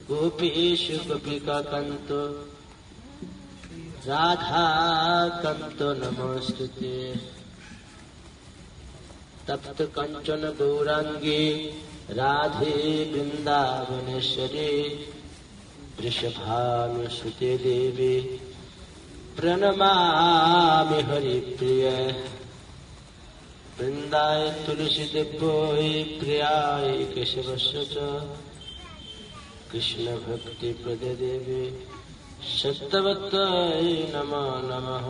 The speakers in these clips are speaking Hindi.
गोपीषु गोपिका कांत राधा कांत नमोस्तुते। तप्त कंचन गौरांगी राधे वृंदावनेश्वरी वृषभानुसुते देवी प्रणमामि हरिप्रिय। वृंदाय तुलसी दिव्यै प्रियाय केशवस्य च कृष्ण भक्ति प्रदे देवी सत्यवत्यै नमो नमः।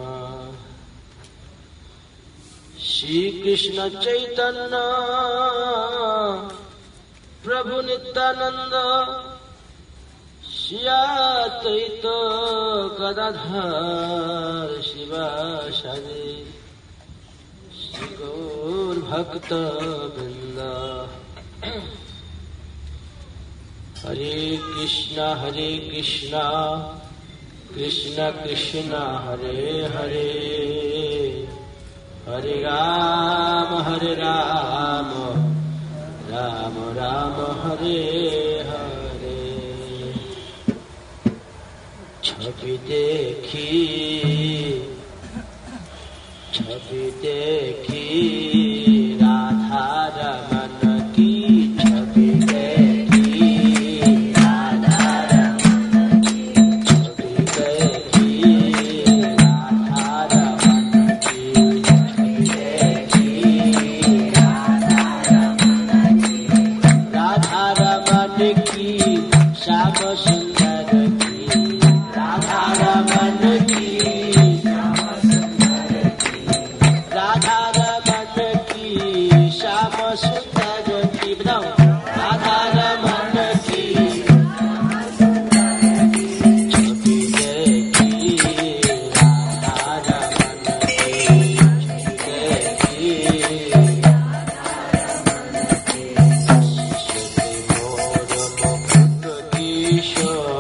श्री कृष्ण चैतन्य प्रभु नित्यानंद श्री अद्वैत गदाधर शिवासादि श्री गौर भक्त वृंद। हरे कृष्णा कृष्ण कृष्ण हरे हरे हरे राम राम राम हरे हरे। छवि देखी राधा रमन की छवि देखी राधा रमन की छवि देखी राधा रमन की छवि देखी राधा रमन की राधा रमन की श्याम सुंदर की राधा रमन की राधा रमन की श्याम सुंदर की बताओ राधा रमन की छवि देखी राधा रमन की छवि देखी मोर मुकुट किशोर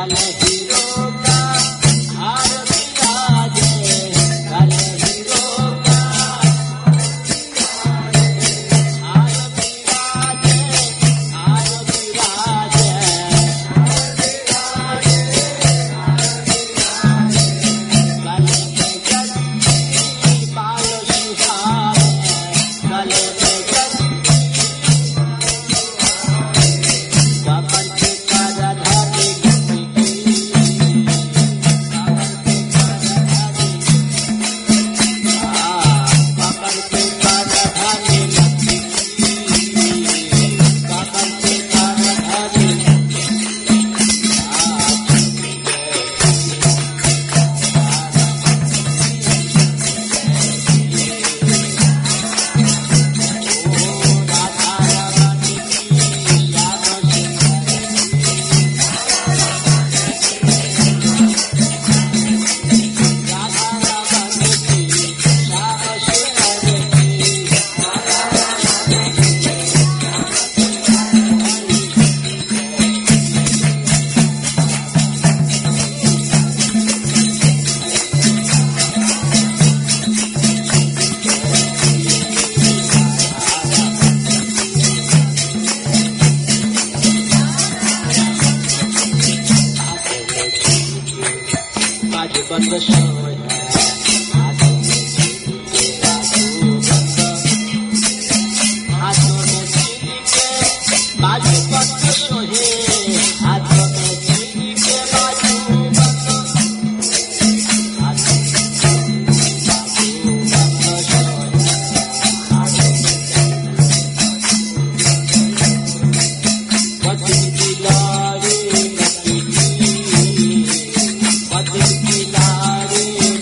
Kilaare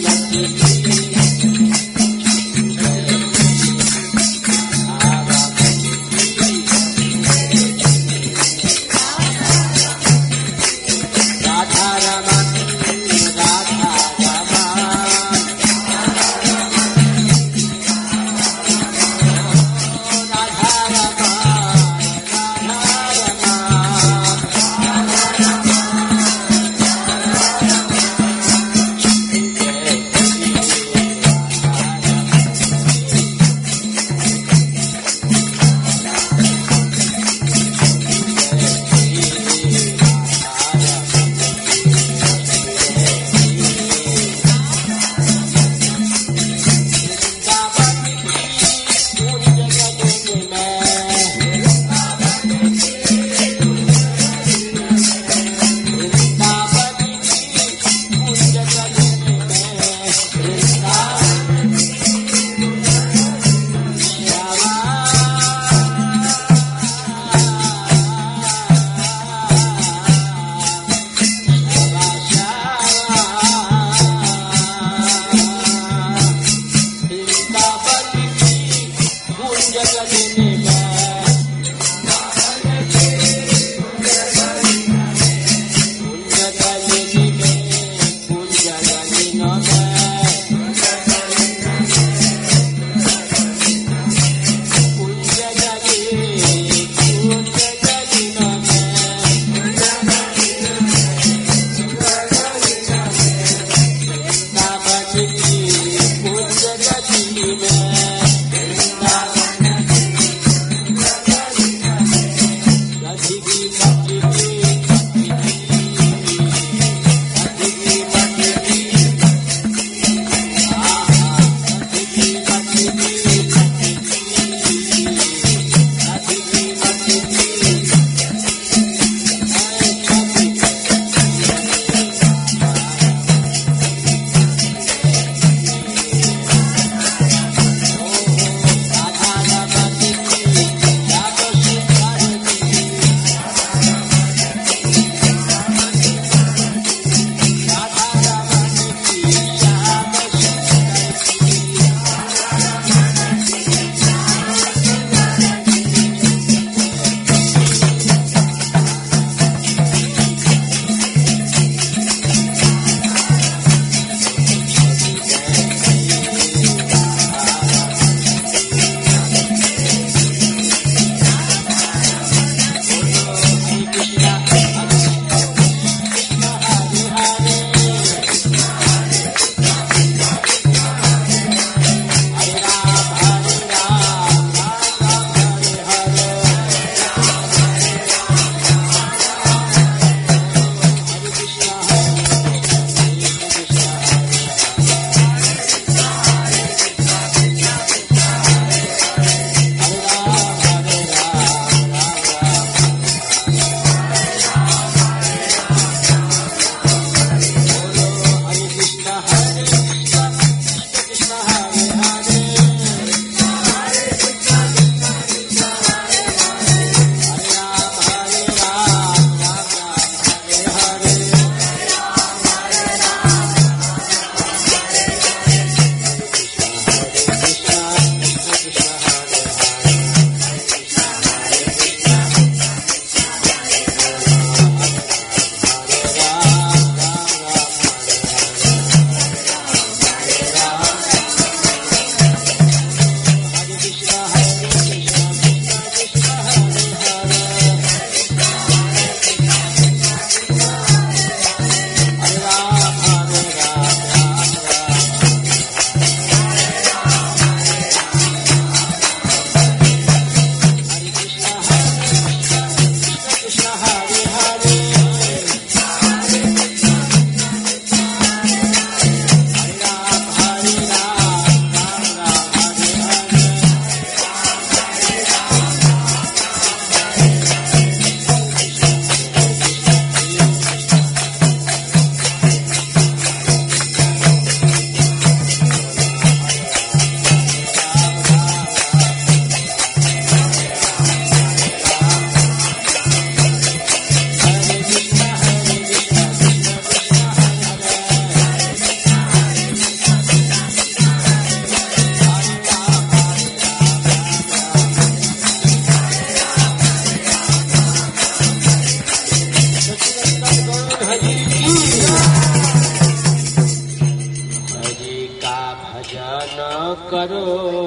करो,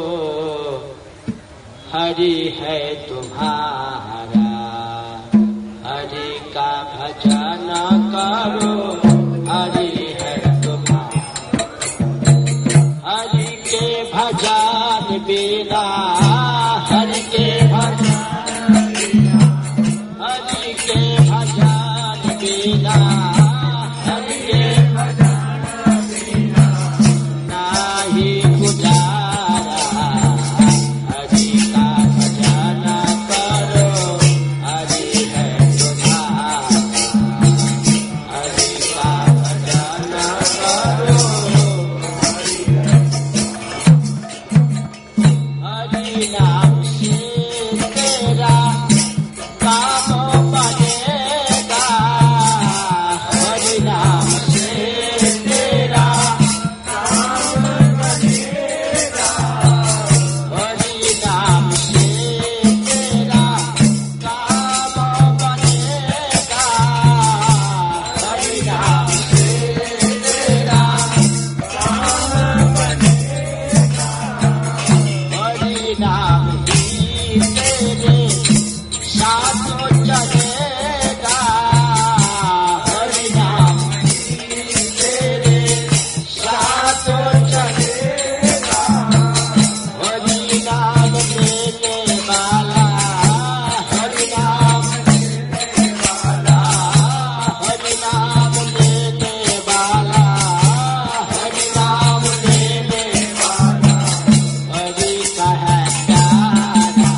हरि है तुम्हारा, हरि का भजन करो, हरि है तुम्हारा। हरि के भजन बिना, हरि के भजन बिना, हरि के भजन बिना, हरि के भजन बिना नाही गुजारा। हरि का भजन करो, हरि है तुम्हारा, हरि का भजन करो, हरि नाम से तेरा काम बनेगा, हरि नाम से तेरा काम बनेगा, हरि नाम से तेरा काम बनेगा, हरि नाम से तेरा काम बनेगा, हरि नाम ही तेरे साथों चलेगा, हरि नाम ही तेरे साथों चलेगा, हरि नाम लेने वाला, हरि नाम लेने वाला, हरि नाम लेने वाला, हरि नाम लेने वाला, हरि का है प्यारा,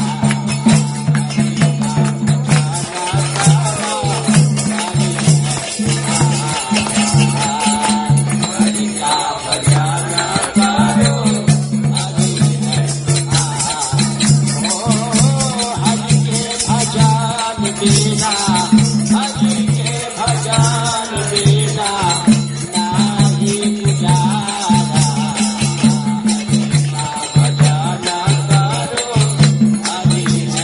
हरि का भजन करो, हरि है तुम्हारा। ओ हरि के भजन बिना, हरि के भजन बिना नाही गुजारा। हरि का भजन करो, हरि है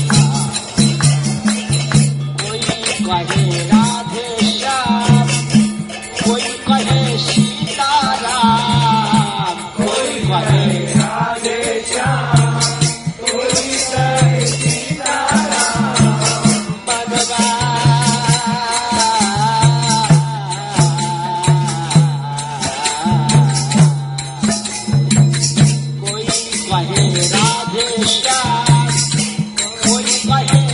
तुम्हारा। कोई कहे राधे श्याम, कोई कहे सीताराम, कोई कहे राधे श्याम, कोई कहे सीताराम, बनवा कोई कहे राधे श्याम, कोई कहे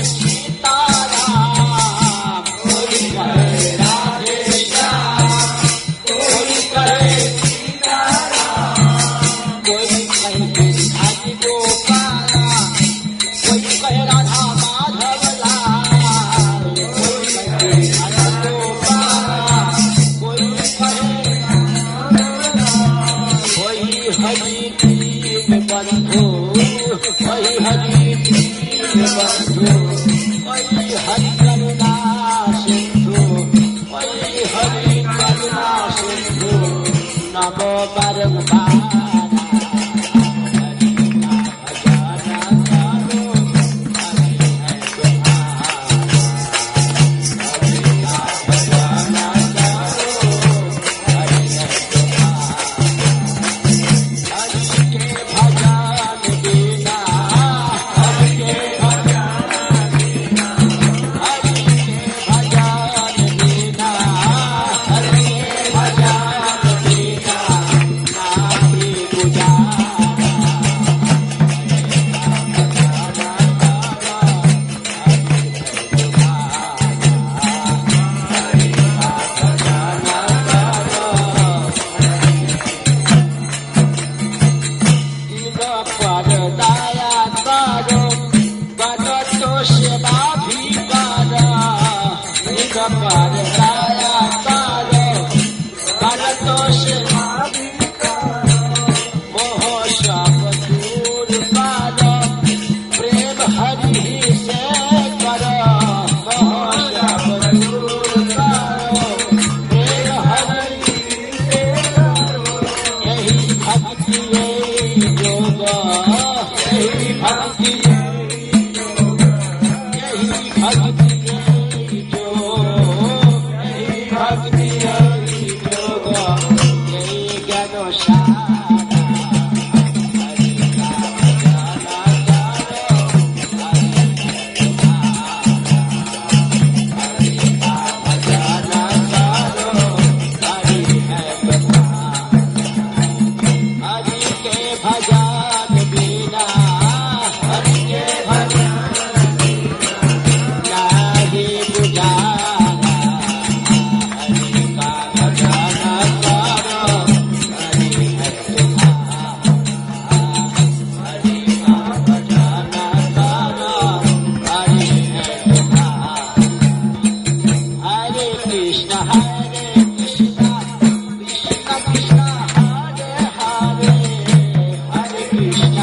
सीताराम, कोई कहे राधे श्याम, कोई कहे सीताराम, कोई कहे गिरिधारी गोपाला, कोई कहे राधा माधव लाल, कोई कहे गिरिधारी गोपाला, कोई कहे कोई हरि दीन बंधु, कोई हरि दीन बंधु, कोई हरि करुणा सिंधु, कोई हरि करुणा सिंधु, नमो बारंबारा। हरि का भजन करो, हरि है तुम्हारा, हरि का भजन करो, हरि है तुम्हारा। हरि के भजन बिना, हरि के भजन बिना, हरि के भजन बिना, हरि के भजन बिना नाही गुजारा। Krishna Krishna Krishna Hare Hare Hare Krishna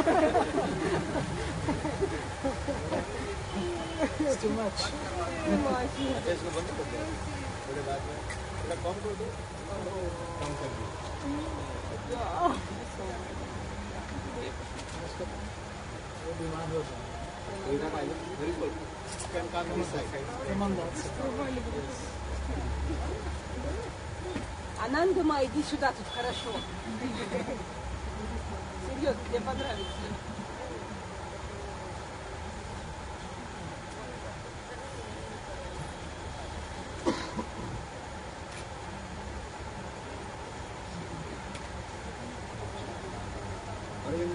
It's too much. अच्छा इसको बंद कर दो थोड़े बाद में थोड़ा कम कर दो कम कर दो वो बीमार हो जाए. very good can come this side Come on that side. Анандама, иди сюда, тут хорошо. Серьезно, тебе понравится. Arvind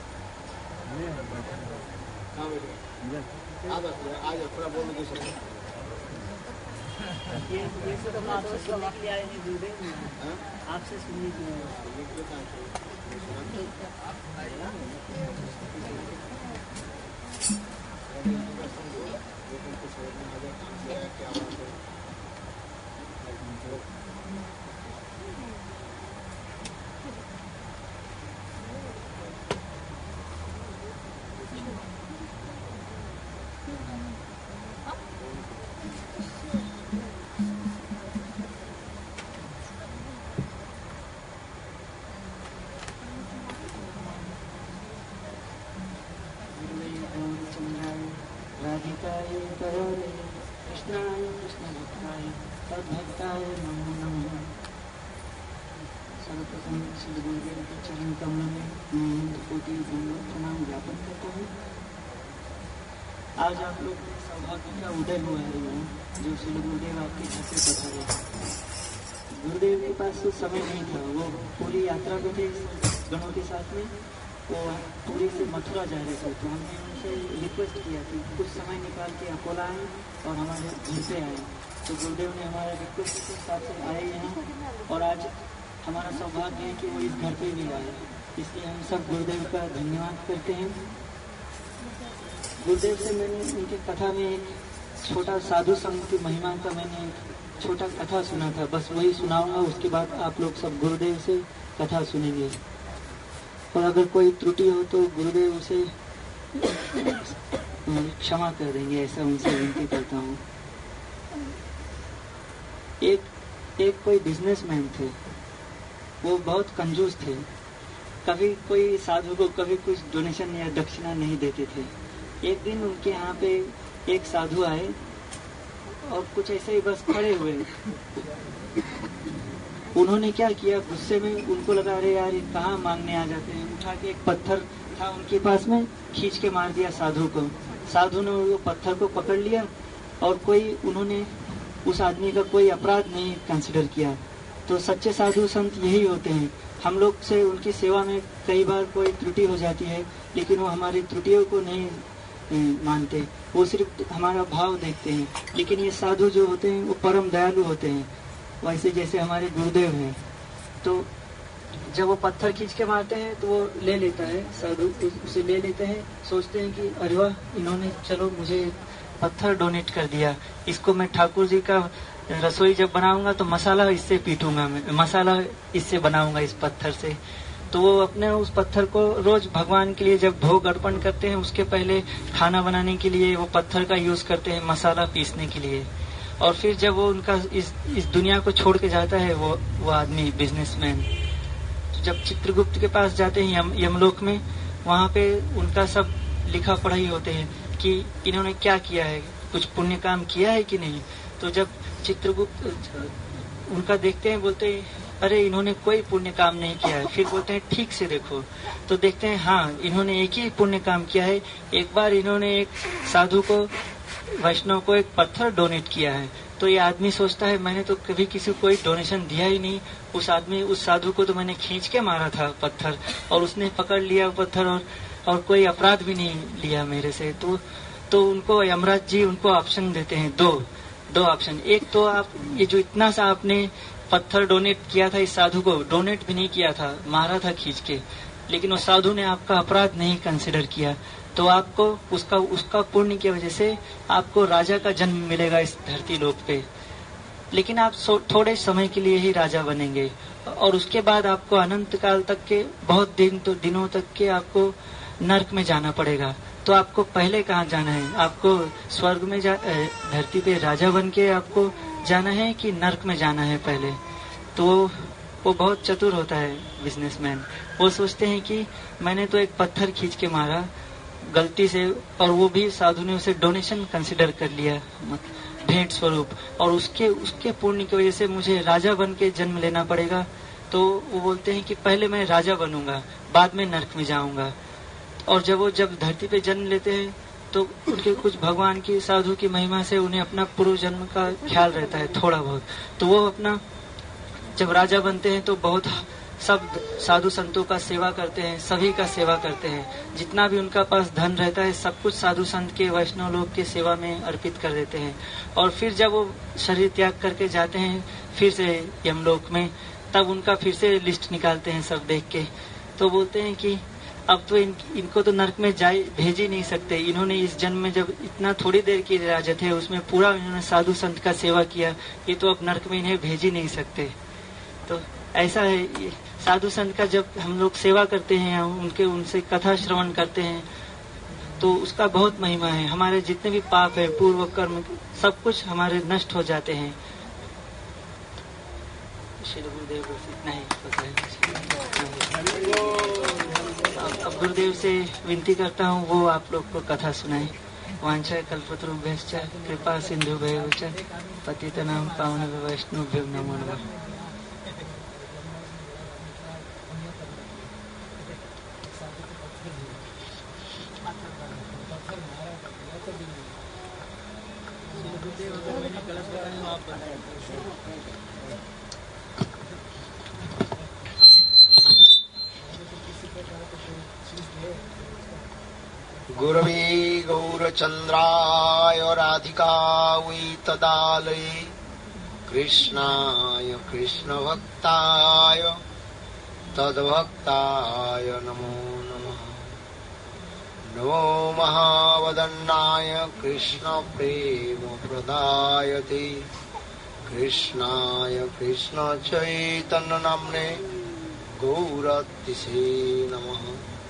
कहाँ बैठे आ जाओ थोड़ा बोल दो सब ये सब हम आपसे सुनने के लिए आए हैं गुरुदेव, आपसे सुनने के लिए। राधिकाय करोले कृष्णाय कृष्णभक्ताय तद्भक्ताय नमो नमः। सर्वप्रथम श्री गुरुदेव के चरण कमल में मैं कोटि दंडवत प्रणाम ज्ञापन करता हूँ। आज आप लोग के सौभाग्य का उदय हुआ है जो श्री गुरुदेव आपके घर से पधारे। गुरुदेव के पास तो समय नहीं था, वो पूरी यात्रा पे थे गणों के साथ में, वो पुरी से मथुरा जा रहे थे। तो हमने उनसे रिक्वेस्ट किया कि कुछ समय निकाल के अकोला आए और हमारे घर पे आए। तो गुरुदेव ने हमारे रिक्वेस्ट के हिसाब से आए यहाँ, और आज हमारा सौभाग्य है कि वो इस घर पे भी आए। इसलिए हम सब गुरुदेव का धन्यवाद करते हैं। गुरुदेव से मैंने उनकी कथा में एक छोटा साधु संघ की महिमा का मैंने छोटा कथा सुना था, बस वही सुनाऊंगा। उसके बाद आप लोग सब गुरुदेव से कथा सुनेंगे, और अगर कोई त्रुटि हो तो गुरुदेव उसे क्षमा कर देंगे, ऐसा उनसे विनती करता हूँ। एक कोई बिजनेसमैन थे, वो बहुत कंजूस थे। कभी कोई साधु को कभी कुछ डोनेशन या दक्षिणा नहीं देते थे। एक दिन उनके यहाँ पे एक साधु आए और कुछ ऐसे ही बस खड़े हुए। उन्होंने क्या किया, गुस्से में उनको लगा अरे यार ये कहाँ मांगने आ जाते हैं, उठा के एक पत्थर था उनके पास में, खींच के मार दिया साधु को। साधु ने वो पत्थर को पकड़ लिया, और उन्होंने उस आदमी का कोई अपराध नहीं कंसिडर किया। तो सच्चे साधु संत यही होते हैं। हम लोग से उनकी सेवा में कई बार कोई त्रुटि हो जाती है, लेकिन वो हमारी त्रुटियों को नहीं मानते, वो सिर्फ हमारा भाव देखते हैं। लेकिन ये साधु जो होते हैं वो परम दयालु होते हैं, वैसे जैसे हमारे गुरुदेव हैं। तो जब वो पत्थर खींच के मारते हैं तो वो ले लेता है, साधु उसे ले लेते हैं, सोचते हैं कि अरे वाह, इन्होंने चलो मुझे पत्थर डोनेट कर दिया, इसको मैं ठाकुर जी का रसोई जब बनाऊंगा तो मसाला इससे पीटूंगा, मैं मसाला इससे बनाऊंगा इस पत्थर से। तो वो अपने उस पत्थर को रोज भगवान के लिए जब भोग अर्पण करते हैं, उसके पहले खाना बनाने के लिए वो पत्थर का यूज करते हैं, मसाला पीसने के लिए। और फिर जब वो उनका इस दुनिया को छोड़ के जाता है वो आदमी बिजनेसमैन, तो जब चित्रगुप्त के पास जाते हैं यमलोक में, वहाँ पे उनका सब लिखा पढ़ाई होते हैं कि इन्होंने क्या किया है, कुछ पुण्य काम किया है कि नहीं। तो जब चित्रगुप्त उनका देखते हैं, बोलते हैं अरे इन्होंने कोई पुण्य काम नहीं किया है। फिर बोलते हैं ठीक से देखो, तो देखते हैं हाँ इन्होंने एक ही पुण्य काम किया है। एक बार इन्होंने एक साधु को, वैष्णव को एक पत्थर डोनेट किया है। तो ये आदमी सोचता है मैंने तो कभी किसी को कोई डोनेशन दिया ही नहीं, उस साधु को तो मैंने खींच के मारा था पत्थर, और उसने पकड़ लिया पत्थर, और कोई अपराध भी नहीं लिया मेरे से। तो उनको यमराज जी उनको ऑप्शन देते हैं, दो ऑप्शन। एक तो आप ये जो इतना सा आपने पत्थर डोनेट किया था, इस साधु को डोनेट भी नहीं किया था, मारा था खींच के, लेकिन उस साधु ने आपका अपराध नहीं कंसिडर किया, तो आपको उसका पुण्य की वजह से आपको राजा का जन्म मिलेगा इस धरती लोक पे। लेकिन आप थोड़े समय के लिए ही राजा बनेंगे, और उसके बाद आपको अनंत काल तक के बहुत दिनों तक के आपको नर्क में जाना पड़ेगा। तो आपको पहले कहाँ जाना है? आपको स्वर्ग में धरती पे राजा बन के आपको जाना है कि नर्क में जाना है पहले? तो वो बहुत चतुर होता है बिजनेसमैन। वो सोचते हैं कि मैंने तो एक पत्थर खींच के मारा गलती से, और वो भी साधु ने उसे डोनेशन कंसिडर कर लिया, भेंट स्वरूप, और उसके पुण्य की वजह से मुझे राजा बन के जन्म लेना पड़ेगा। तो वो बोलते हैं कि पहले मैं राजा बनूंगा, बाद में नर्क में जाऊंगा। और जब धरती पे जन्म लेते हैं तो उनके कुछ भगवान की साधु की महिमा से उन्हें अपना पूर्व जन्म का ख्याल रहता है थोड़ा बहुत। तो वो अपना जब राजा बनते हैं तो बहुत सब साधु संतों का सेवा करते हैं, सभी का सेवा करते हैं। जितना भी उनका पास धन रहता है सब कुछ साधु संत के, वैष्णव लोग के सेवा में अर्पित कर देते हैं। और फिर जब वो शरीर त्याग करके जाते हैं फिर से यमलोक में, तब उनका फिर से लिस्ट निकालते हैं सब देख के। तो बोलते हैं कि अब तो इनको तो नर्क में भेज ही नहीं सकते। इन्होंने इस जन्म में जब इतना थोड़ी देर की राजत है उसमें पूरा इन्होंने साधु संत का सेवा किया, ये तो अब नर्क में इन्हें भेज ही नहीं सकते। तो ऐसा है, साधु संत का जब हम लोग सेवा करते हैं, उनसे कथा श्रवण करते हैं तो उसका बहुत महिमा है। हमारे जितने भी पाप है, पूर्व कर्म, सब कुछ हमारे नष्ट हो जाते हैं। श्री गुरुदेव बस इतना ही पता है। अब गुरुदेव से विनती करता हूँ वो आप लोग को कथा सुनाए। वांछा कल्पतरुभ्यश्च कृपा सिंधुभ्यश्च पतितनां पावनेभ्यो वैष्णवेभ्यो नमो नमः। गुरवे गौरचन्द्राय राधिकायै तदालये कृष्णाय कृष्णभक्ताय तद्भक्ताय नमो नमः। नमो महावदन्नाय कृष्णप्रेमप्रदायते कृष्णाय कृष्णचैतन्यनाम्ने गौरतिसे नमः।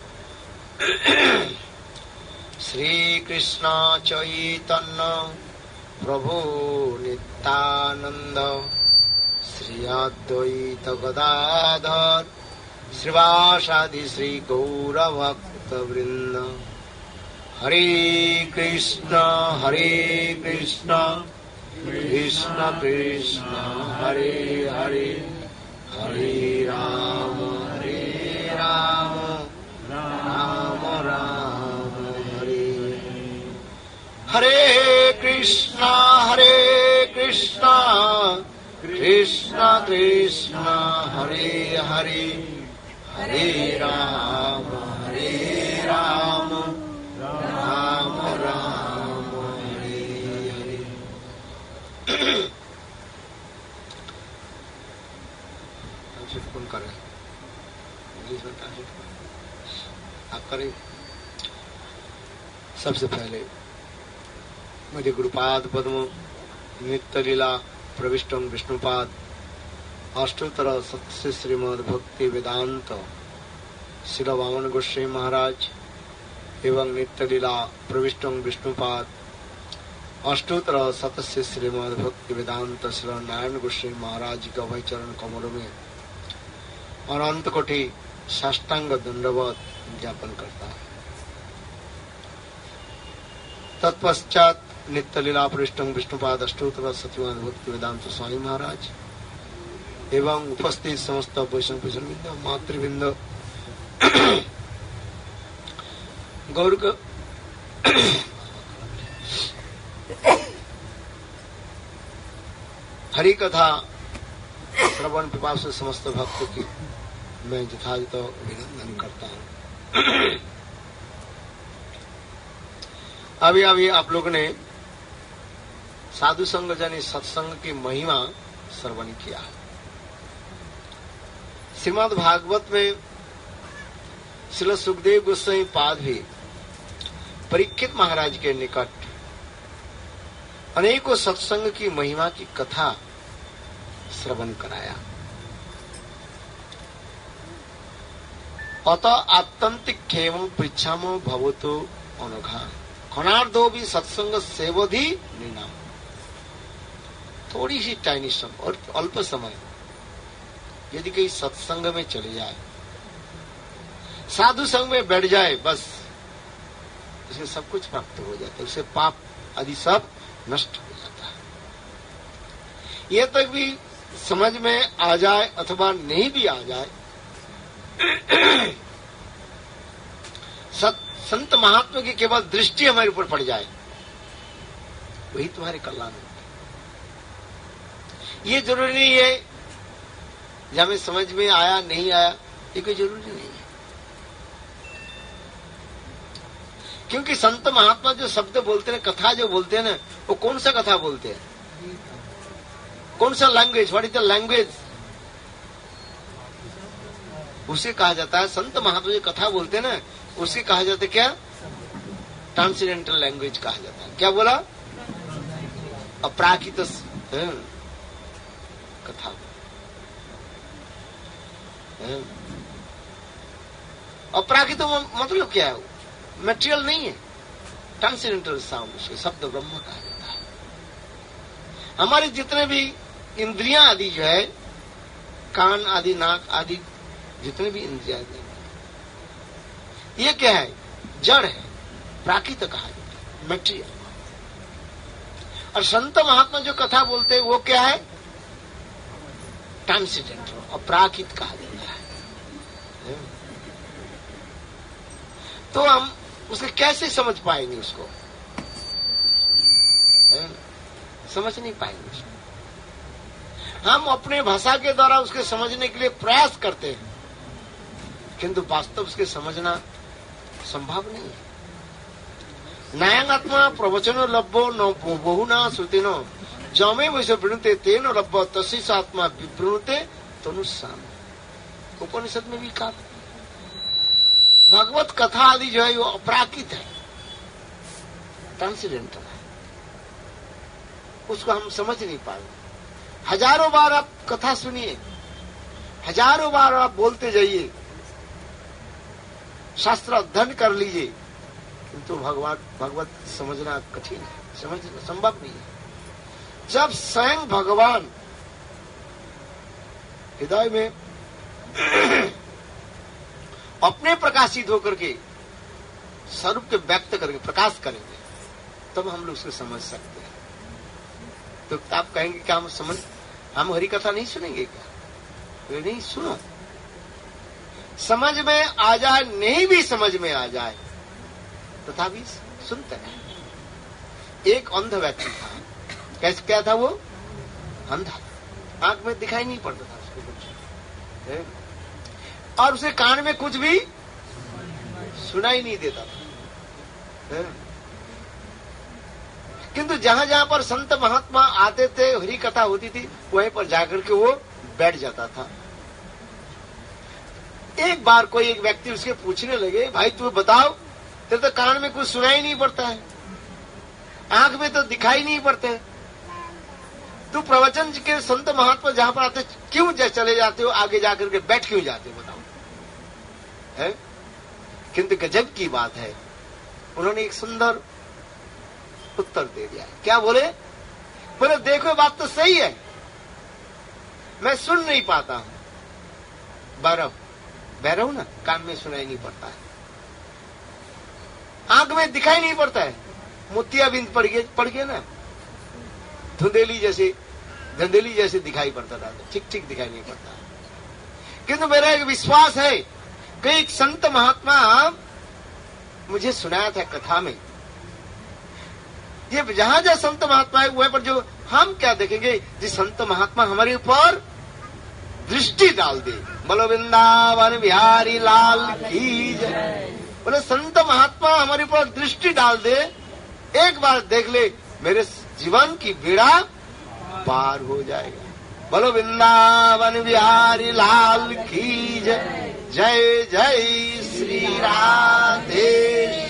श्री कृष्ण चैतन्य प्रभु नित्यानंद श्री अद्वैत गदाधर श्रीवासादि श्री गौर भक्त वृंद। हरे कृष्ण कृष्ण कृष्ण हरे हरे, हरे राम राम राम हरे कृष्णा कृष्ण कृष्ण हरे हरे, हरे राम राम राम हरे हरे। कौन कर रहे हैं? इंग्लिश में ट्रांसलेट आप करें। सबसे पहले मुझे गुरुपाद पद्म नित्य लीला प्रविष्टम विष्णुपाद अष्टोत्तर सत्य श्रीमद भक्ति वेदांत श्रील वामन गोस्वामी महाराज एवं नित्य लीला प्रविष्टम विष्णुपाद अष्टोत्तर सत्य श्रीमद भक्ति वेदांत श्रील नारायण गोस्वामी महाराज के अभय चरण कमलों में अनंत कोटि साष्टांग दंडवत ज्ञापन करता है। तत्पश्चात नित्य लीला पृष्ठम विष्णुपाद अष्टोत्तर सत्यवान भक्ति वेदांत स्वामी महाराज एवं उपस्थित समस्त वैष्णव वृंद मातृवृंद गौर हरि कथा श्रवण पिपासु समस्त भक्त की मैं यथायथ अभिनंदन करता हूँ। अभी आप लोगों ने साधु संग यानी सत्संग की महिमा श्रवण किया। श्रीमद् भागवत में श्रील सुखदेव गोस्वामी पाद भी परीक्षित महाराज के निकट अनेकों सत्संग की महिमा की कथा श्रवण कराया अत आत्यंतिक खेम पृच्छामो भवतो अनघा खनार्दो भी सत्संग सेवधि निनाम। थोड़ी सी टाइनी समय और अल्प समय यदि कहीं सत्संग में चले जाए, साधु संग में बैठ जाए, बस उसे सब कुछ प्राप्त हो जाता है, उसे पाप आदि सब नष्ट हो जाता है। यह तक भी समझ में आ जाए अथवा नहीं भी आ जाए, संत महात्मा की केवल दृष्टि हमारे ऊपर पड़ जाए, वही तुम्हारे कल्याण है। ये जरूरी नहीं है जब हमें समझ में आया नहीं आया, ये कोई जरूरी नहीं है। क्योंकि संत महात्मा जो शब्द बोलते हैं, कथा जो बोलते हैं ना, वो कौन सा कथा बोलते हैं, कौन सा language, what is the language, उसे कहा जाता है। संत महात्मा जो कथा बोलते हैं ना, उसे कहा जाता है क्या, ट्रांसेंडेंटल लैंग्वेज कहा जाता है। क्या बोला, अपराकित कथा। अपराकित मतलब क्या है, मटेरियल नहीं है, ट्रांसेंडेंटल साउंड, उसे शब्द ब्रह्म कहा जाता है। हमारे जितने भी इंद्रियां आदि जो है, कान आदि, नाक आदि, जितने भी इंद्रियां, ये क्या है, जड़ है, प्राकृत कहा जाता है, मटेरियल। और संत महात्मा जो कथा बोलते हैं वो क्या है, ट्रांसेंडेंटल, अपराकृत कहा जाता है। तो हम उसे कैसे समझ पाएंगे, उसको समझ नहीं पाएंगे उसको। हम अपने भाषा के द्वारा उसके समझने के लिए प्रयास करते हैं, किंतु वास्तव उसके समझना संभव नहीं है। न्यायात्मा प्रवचनो लब्बो न बहुना श्रुतिनो जमे वैसे वृणुते तेन लब्बो तस्स आत्मा विवृणुते तनुस्साम। उपनिषद में भी कहा, भगवत कथा आदि जो है वो अपराकित है, ट्रांसेंडेंटल है, उसको हम समझ नहीं पाए। हजारों बार आप कथा सुनिए, हजारों बार आप बोलते जाइए, शास्त्र अध्ययन कर लीजिए, किंतु भगवत समझना कठिन है, समझना संभव नहीं है। जब स्वयं भगवान हृदय में अपने प्रकाशित होकर के स्वरूप के व्यक्त करके प्रकाश करेंगे, तब हम लोग उसको समझ सकते हैं। तो आप कहेंगे कि हम हरि कथा नहीं सुनेंगे क्या? नहीं, सुनो, समझ में आ जाए, नहीं भी समझ में आ जाए, तथापि सुनते रहे। एक अंध व्यक्ति था, कैसे क्या था वो, अंधा, आंख में दिखाई नहीं पड़ता था उसको कुछ, और उसे कान में कुछ भी सुनाई नहीं देता था। किंतु जहां जहां पर संत महात्मा आते थे, हरि कथा होती थी, वहीं पर जाकर के वो बैठ जाता था। एक बार कोई एक व्यक्ति उसके पूछने लगे, भाई तू बताओ, तेरे तो कान में कुछ सुनाई नहीं पड़ता है, आंख में तो दिखाई नहीं पड़ते, तू प्रवचन के संत महात्मा जहां पर आते क्यों चले जाते हो, आगे जाकर के बैठ क्यों जाते हो, बताओ है? किंतु गजब की बात है, उन्होंने एक सुंदर उत्तर दे दिया। क्या बोले? बोले देखो बात तो सही है, मैं सुन नहीं पाता हूं, बहरा हूं ना, कान में सुनाई नहीं पड़ता है, आंख में दिखाई नहीं पड़ता है, मोतियाबिंद पड़ गए ना, धुंधेली जैसे दिखाई पड़ता था, ठीक ठीक दिखाई नहीं पड़ता। किंतु मेरा एक विश्वास है कि एक संत महात्मा मुझे सुनाया था कथा में, ये जहां जहां संत महात्मा है वहां पर जो हम क्या देखेंगे, जिस संत महात्मा हमारे ऊपर दृष्टि डाल दे। बोलो वृंदावन बिहारी लाल की जय। बोले संत महात्मा हमारे ऊपर दृष्टि डाल दे, एक बार देख ले, मेरे जीवन की बेड़ा पार हो जाएगा। बोलो वृंदावन बिहारी लाल की जय। जय जय श्री राधेश।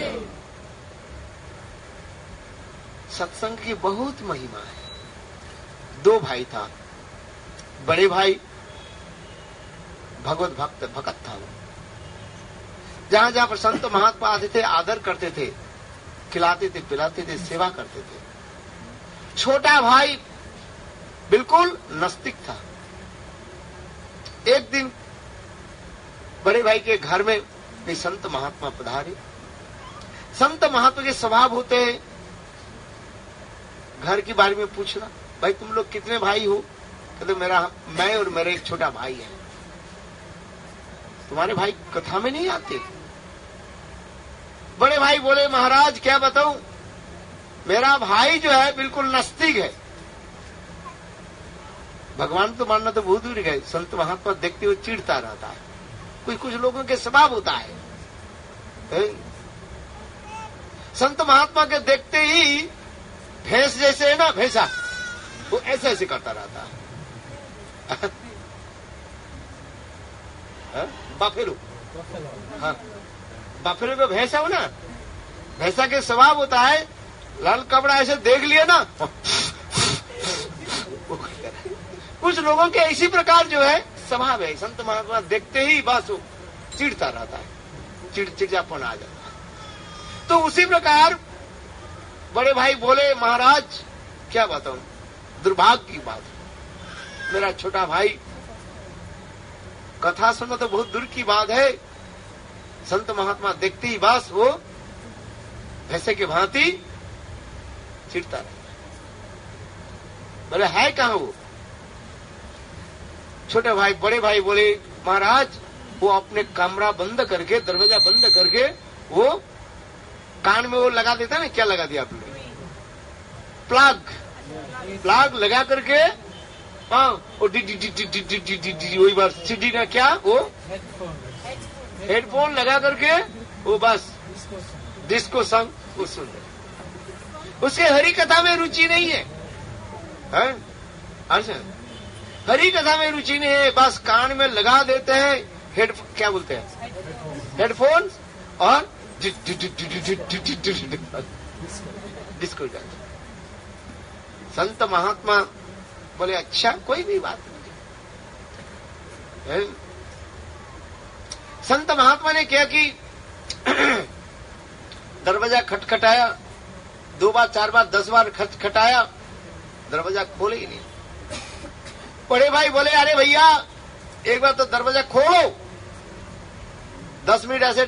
सत्संग की बहुत महिमा है। दो भाई था, बड़े भाई भगवत भक्त था वो, जहां जहां पर संत महात्मा आते थे आदर करते थे, खिलाते थे, पिलाते थे, सेवा करते थे। छोटा भाई बिल्कुल नास्तिक था। एक दिन बड़े भाई के घर में कोई संत महात्मा पधारे। संत महात्मा के स्वभाव होते हैं घर के बारे में पूछना, भाई तुम लोग कितने भाई हो? कहते मैं और मेरा एक छोटा भाई है। तुम्हारे भाई कथा में नहीं आते? बड़े भाई बोले, महाराज क्या बताऊं, मेरा भाई जो है बिल्कुल नास्तिक है। भगवान तो मानना तो बहुत दूर गए, संत महात्मा देखते हुए चिढ़ता रहता है। कुछ लोगों के स्वभाव होता है, संत महात्मा के देखते ही भैंस जैसे है ना, भैंसा वो ऐसे ऐसे करता रहता है। बाफेलो, हाँ बाफेलो को भैंसा हो ना, भैंसा के स्वभाव होता है, लाल कपड़ा ऐसे देख लिया ना, कुछ लोगों के इसी प्रकार जो है स्वभाव है। संत महात्मा देखते ही बस वो चिढ़ता रहता है, चिड़चिड़ापन आ जाता है। तो उसी प्रकार बड़े भाई बोले, महाराज क्या बताऊं, दुर्भाग्य की बात है, मेरा छोटा भाई कथा सुनना तो बहुत दूर की बात है, संत महात्मा देखते ही बस वो भैंसे के भांति चिढ़ता रहता है। बोले है कहां वो? छोटे भाई बड़े भाई बोले, महाराज वो अपने कमरा बंद करके, दरवाजा बंद करके वो कान में वो लगा देता ना, क्या लगा दिया आपने? प्लग लगा करके, हाँ वो वही बार सीडी ना क्या वो हेडफोन लगा करके वो बस डिस्को सॉन्ग वो सुन रहे। उसके हरि कथा में रुचि नहीं है, हरि कथा में रुचि नहीं है, बस कान में लगा देते हैं क्या बोलते हैं हेडफोन और डिस्को डांस। संत महात्मा बोले अच्छा कोई भी बात नहीं। संत महात्मा ने क्या कि दरवाजा खटखटाया, 2 बार 4 बार 10 बार खटखटाया, दरवाजा खोले ही नहीं। बड़े भाई बोले, अरे भैया एक बार तो दरवाजा खोलो। 10 मिनट ऐसे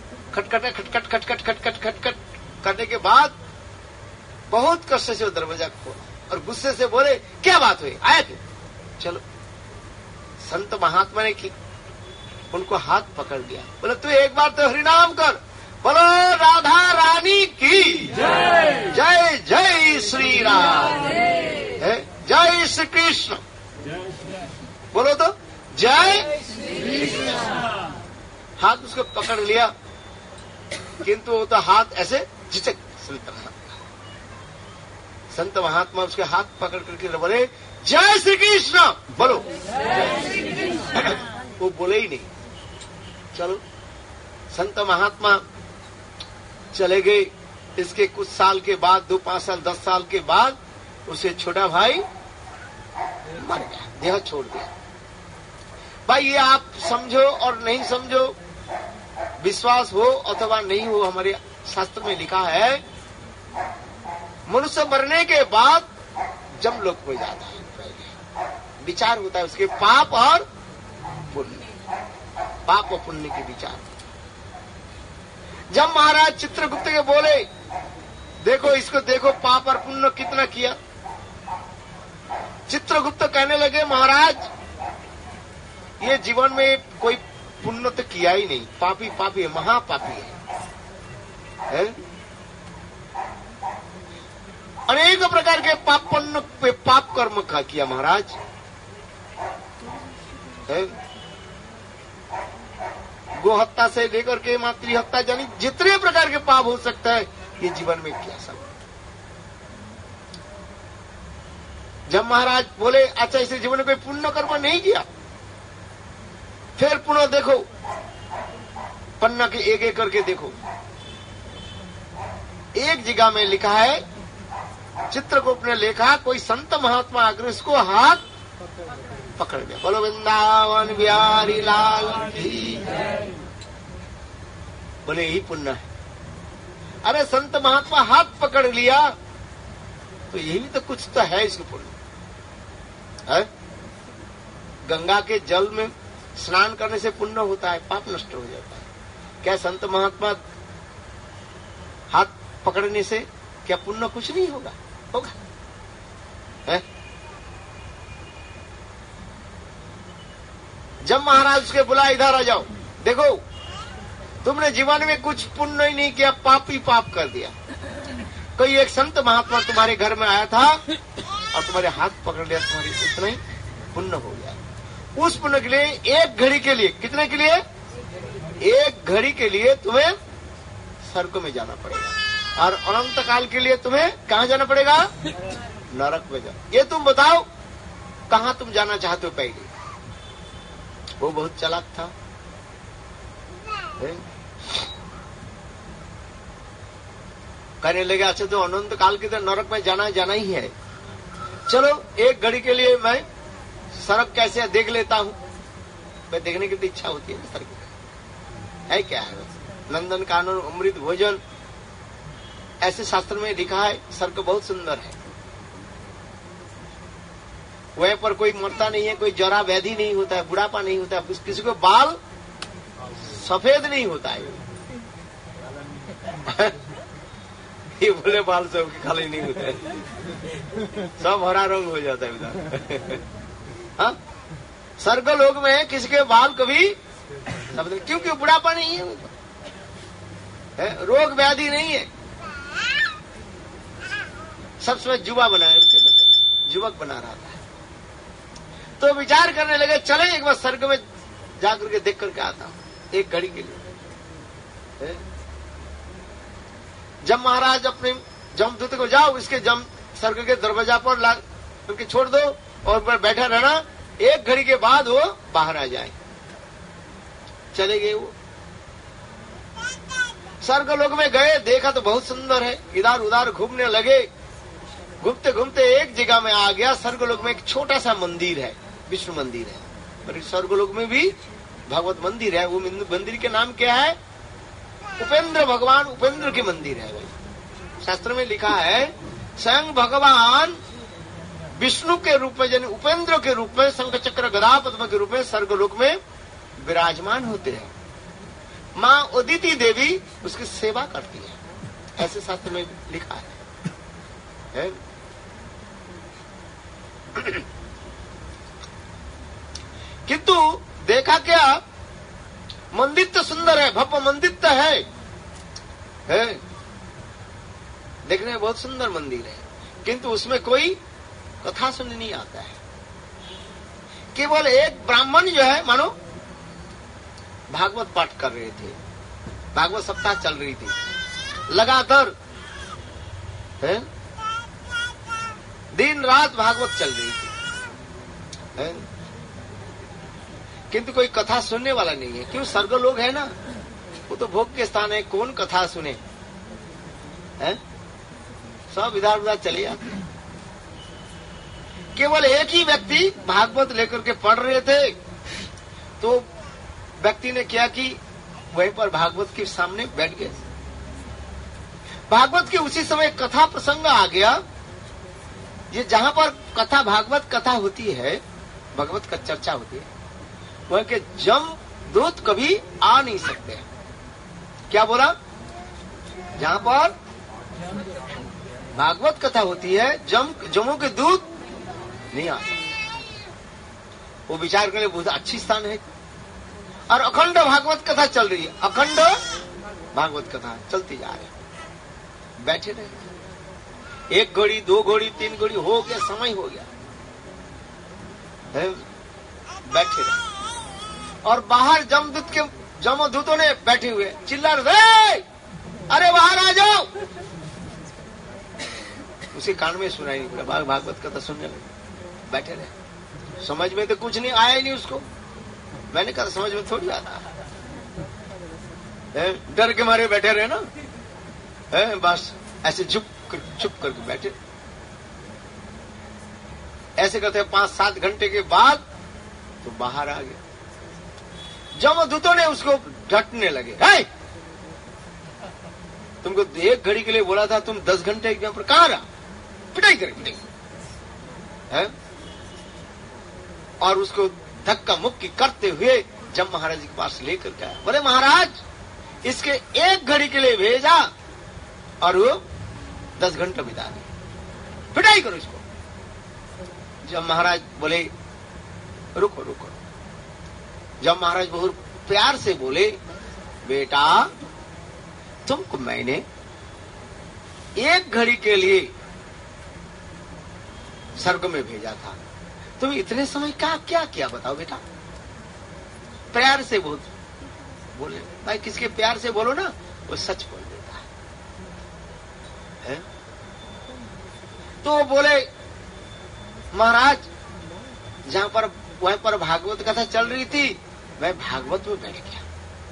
खटखट करने के बाद बहुत कष्ट से वो दरवाजा खोला और गुस्से से बोले, क्या बात हुई, आया क्यों? चलो। संत महात्मा ने की उनको हाथ पकड़ लिया, बोले तू एक बार तो हरिनाम कर, बोलो राधा रानी की जय, जय जय श्री राम, जय श्री कृष्ण, बोलो तो जय श्री कृष्ण। हाथ उसको पकड़ लिया, किंतु वो तो हाथ ऐसे झिझक चलता रहा। संत महात्मा उसके हाथ पकड़ करके बोले जय श्री कृष्ण, बोलो वो बोले ही नहीं। चलो संत महात्मा चले गए। इसके कुछ साल के बाद, 2 5 साल 10 साल के बाद उसे छोटा भाई मर गया, देह छोड़ दिया। भाई ये आप समझो और नहीं समझो, विश्वास हो अथवा नहीं हो, हमारे शास्त्र में लिखा है मनुष्य मरने के बाद जमलोक हो जाता है। विचार होता है उसके पाप और पुण्य, पाप और पुण्य के विचार। जब महाराज चित्रगुप्त के बोले देखो इसको, देखो पाप और पुण्य कितना किया, चित्रगुप्त कहने लगे महाराज ये जीवन में कोई पुण्य तो किया ही नहीं, पापी पापी है, महापापी है? अनेक प्रकार के पाप पुण्य पे पाप कर्म का किया महाराज है? गोहत्या से लेकर के मातृहत्या जानी जितने प्रकार के पाप हो सकता है ये जीवन में किया सब। जब महाराज बोले अच्छा इसे जीवन में कोई पुण्य कर्म नहीं किया, फिर पुनः देखो पन्ना के एक एक करके देखो, एक जगह में लिखा है, चित्रगुप्त ने लिखा कोई संत महात्मा आकर इसको हाथ पकड़ लिया। बोलो वृंदावन बिहारी लाल की। बोले यही पुण्य है। अरे संत महात्मा हाथ पकड़ लिया तो यही भी तो कुछ तो है इसको पुण्य है। गंगा के जल में स्नान करने से पुण्य होता है, पाप नष्ट हो जाता है। क्या संत महात्मा हाथ पकड़ने से क्या पुण्य कुछ नहीं होगा? होगा है? जब महाराज उसके बुला, इधर आ जाओ, देखो तुमने जीवन में कुछ पुण्य ही नहीं किया, पाप ही पाप कर दिया। कोई एक संत महात्मा तुम्हारे घर में आया था और तुम्हारे हाथ पकड़ लिया, तुम्हारी उतना ही पुण्य हो गया। उस पुण्य के लिए एक घड़ी के लिए, कितने के लिए? एक घड़ी के लिए तुम्हें स्वर्ग में जाना पड़ेगा और अनंत काल के लिए तुम्हें कहाँ जाना पड़ेगा? नरक में जाओ। ये तुम बताओ कहाँ तुम जाना चाहते हो? पहले वो बहुत चालाक था। कहने लगे अच्छा तो अनंत काल के तो नरक में जाना ही है। चलो एक घड़ी के लिए मैं सड़क कैसे देख लेता हूँ। मैं देखने की तो इच्छा होती है ना, सड़क है क्या है? नंदन कानन अमृत भोजन ऐसे शास्त्र में लिखा है। सड़क बहुत सुंदर है, वहीं पर कोई मरता नहीं है, कोई जरा व्याधि नहीं होता है, बुढ़ापा नहीं होता है, किसी को बाल सफेद नहीं होता है। ये बोले बाल सब खाली नहीं होता है, सब हरा रंग हो जाता है उधर। हाँ, स्वर्ग लोक में किसी के बाल कभी सफेद, क्योंकि बुढ़ापा नहीं है, रोग व्याधि नहीं है, सब समय युवा बनाए, युवक बना रहा था। तो विचार करने लगे चले एक बार स्वर्ग में जाकर के देख करके आता हूं एक घड़ी के लिए। जब महाराज अपने जमदूत को जाओ इसके स्वर्ग के दरवाजा पर ला करके छोड़ दो और बैठा रहना, एक घड़ी के बाद वो बाहर आ जाए। चले गए वो स्वर्ग लोक में गए, देखा तो बहुत सुंदर है, इधर उधर घूमने लगे। घूमते घूमते एक जगह में आ गया, स्वर्ग लोक में एक छोटा सा मंदिर है, विष्णु मंदिर है, पर स्वर्ग लोक में भी भगवत मंदिर है। वो मंदिर के नाम क्या है? उपेंद्र, भगवान उपेंद्र के मंदिर है। भाई शास्त्र में लिखा है स्वयं भगवान विष्णु के रूप में, यानी उपेंद्र के रूप में, शंख चक्र गदा पद्म के रूप में स्वर्ग लोक में विराजमान होते हैं। माँ उदिति देवी उसकी सेवा करती है, ऐसे शास्त्र में लिखा है। किंतु देखा क्या, मंदिर तो सुंदर है, भव्य मंदिर तो है, देखने में बहुत सुंदर मंदिर है, किंतु उसमें कोई कथा सुनने नहीं आता है। केवल एक ब्राह्मण जो है, मानो भागवत पाठ कर रहे थे, भागवत सप्ताह चल रही थी लगातार, दिन रात भागवत चल रही थी, किंतु कोई कथा सुनने वाला नहीं है। क्यों? स्वर्ग लोग है ना, वो तो भोग के स्थान है, कौन कथा सुने? सब इधर उधर चले जाते हैं। केवल एक ही व्यक्ति भागवत लेकर के पढ़ रहे थे, तो व्यक्ति ने क्या कि वहीं पर भागवत के सामने बैठ गए। भागवत के उसी समय कथा प्रसंग आ गया। ये जहां पर कथा, भागवत कथा होती है, भगवत का चर्चा होती है, वह के जमदूत कभी आ नहीं सकते। क्या बोला? जहां पर भागवत कथा होती है, जमों के दूत नहीं आ सकते। वो विचार करने बहुत अच्छी स्थान है, और अखंड भागवत कथा चल रही है, अखंड भागवत कथा चलती जा रही है। बैठे रहे, एक घड़ी, दो घड़ी, तीन घड़ी हो गया, समय हो गया, बैठे रहे। और बाहर जमदूतों ने बैठे हुए चिल्ला रहे, अरे बाहर आ जाओ। उसी कान में सुनाई नहीं पड़ा, भागवत कथा सुनने लगे, बैठे रहे। समझ में तो कुछ नहीं आया ही नहीं उसको। मैंने कहा समझ में थोड़ी आता, डर के मारे बैठे रहे ना, बस ऐसे चुप करके बैठे। ऐसे करते 5-7 घंटे के बाद तो बाहर आ गया। जमदूतों ने उसको ढटने लगे, तुमको 1 घड़ी के लिए बोला था, तुम 10 घंटे एग्जाम पर कहां रहा? पिटाई करे, पिटाई है। और उसको धक्का मुक्की करते हुए जब महाराज जी के पास लेकर गया, बोले महाराज इसके 1 घड़ी के लिए भेजा और वो 10 घंटे बिता दिए, पिटाई करो इसको। जब महाराज बोले रुको रुको, जब महाराज बहुत प्यार से बोले, बेटा तुमको मैंने 1 घड़ी के लिए स्वर्ग में भेजा था, तुम इतने समय का क्या किया बताओ बेटा। प्यार से बोले भाई, किसके प्यार से बोलो ना, वो सच बोल देता है? तो बोले महाराज वहीं पर भागवत कथा चल रही थी, मैं भागवत में बैठ गया।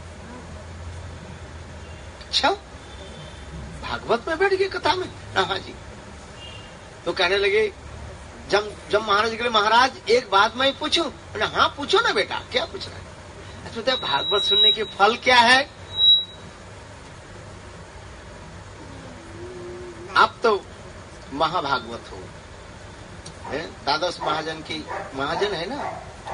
अच्छा, भागवत में बैठ गए कथा में? हाँ जी। तो कहने लगे, जब महाराज के लिए, महाराज एक बात मैं पूछूं? हाँ पूछो ना बेटा, क्या पूछना है? अच्छा, भागवत सुनने के फल क्या है? आप तो महाभागवत हो, द्वादश महाजन की महाजन है ना,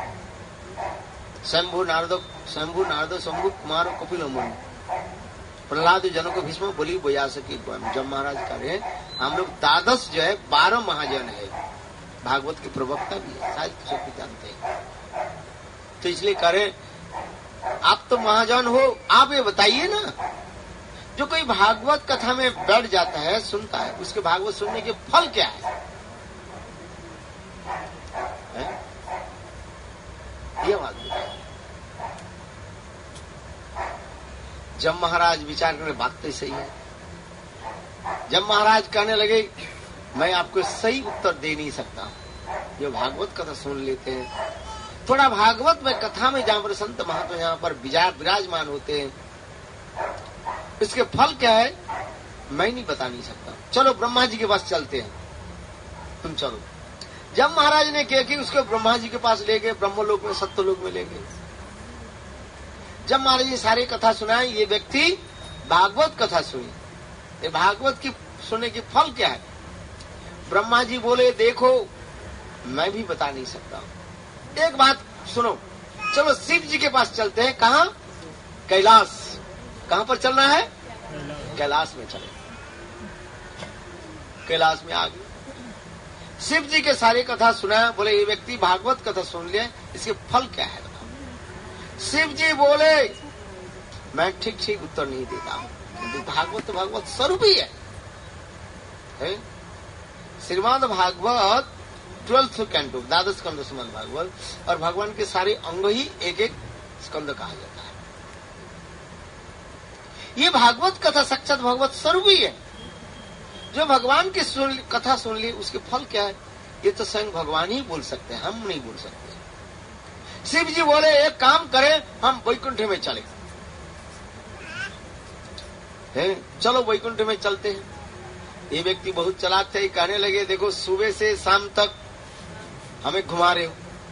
शंभु नारदो शंभु कुमार कपिल मुनि, प्रहलाद जनों को भीष्म बोली बोया सकी। जब महाराज कह रहे हैं हम लोग 12 जो है 12 महाजन है, भागवत के प्रवक्ता भी है, शायद सब जानते हैं। तो इसलिए कह रहे आप तो महाजन हो, आप ये बताइए ना, जो कोई भागवत कथा में बैठ जाता है, सुनता है, उसके भागवत सुनने के फल क्या है? ये बात बताइए। जब महाराज विचार करने, बात तो सही है। जब महाराज कहने लगे मैं आपको सही उत्तर दे नहीं सकता, जो भागवत कथा सुन लेते हैं, थोड़ा भागवत में कथा में जहां पर संत महात्मा यहाँ पर विराजमान होते हैं, इसके फल क्या है मैं नहीं बता नहीं सकता। चलो ब्रह्मा जी के पास चलते हैं, तुम चलो। जब महाराज ने क्या कि उसको ब्रह्मा जी के पास ले गए, ब्रह्मलोक में सत्यलोक में ले गए। जब महाराज ने सारी कथा सुनाई, ये व्यक्ति भागवत कथा सुनी, ये भागवत की सुनने के फल क्या है? ब्रह्मा जी बोले देखो मैं भी बता नहीं सकता, एक बात सुनो, चलो शिव जी के पास चलते हैं। कहाँ? कैलाश। कहाँ पर चलना है? कैलाश में चले। कैलाश में आ गए, शिव जी के सारी कथा सुना, बोले ये व्यक्ति भागवत कथा सुन लिया, इसके फल क्या है बताओ। शिव जी बोले मैं ठीक ठीक उत्तर नहीं देता हूं, क्योंकि भागवत तो भागवत स्वरूप ही है। श्रीमद् भागवत 12th कैंटो, 12 स्कंद श्रीमद् भागवत, और भगवान के सारे अंग ही एक एक स्कंद कहा जाता है। ये भागवत कथा साक्षात भगवत स्वरूप ही है। जो भगवान की कथा सुन ली, उसके फल क्या है ये तो स्वयं भगवान ही बोल सकते हैं, हम नहीं बोल सकते। शिव जी बोले एक काम करें, हम वैकुंठ में चले। चलो वैकुंठ में चलते हैं। ये व्यक्ति बहुत चालाक थे, कहने लगे देखो सुबह से शाम तक हमें घुमा रहे हो।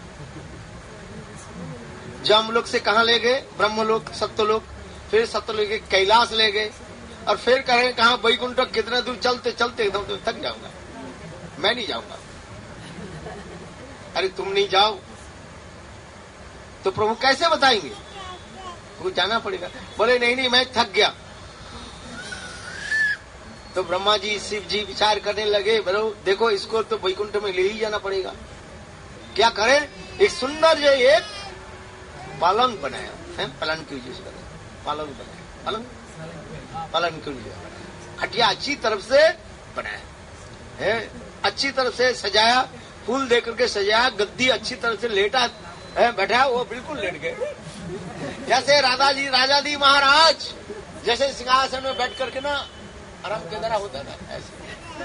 जमलोक से कहाँ ले गए? ब्रह्मलोक, सत्यलोक, फिर सत्यलोक के कैलाश ले गए, और फिर कहे कहा वैकुंठ कितना दूर चलते चलते एकदम तो थक जाऊंगा, मैं नहीं जाऊंगा। अरे तुम नहीं जाओ तो प्रभु कैसे बताएंगे? तो जाना पड़ेगा। बोले नहीं नहीं मैं थक गया। तो ब्रह्मा जी शिव जी विचार करने लगे, बोलो देखो इसको तो वैकुंठ में ले ही जाना पड़ेगा। क्या करें? एक सुंदर जो एक पलंग बनाया है, पलंग क्यों यूज करें, पलंग बनाया, पलंग क्यों यूज, खटिया अच्छी तरफ से बनाया है, अच्छी तरह से सजाया, फूल दे करके सजाया, गद्दी अच्छी तरह से लेटा है, बैठा, वो बिल्कुल लेट गए जैसे राजा जी महाराज जैसे सिंहासन में बैठ करके ना आराम के तरह होता था, ऐसे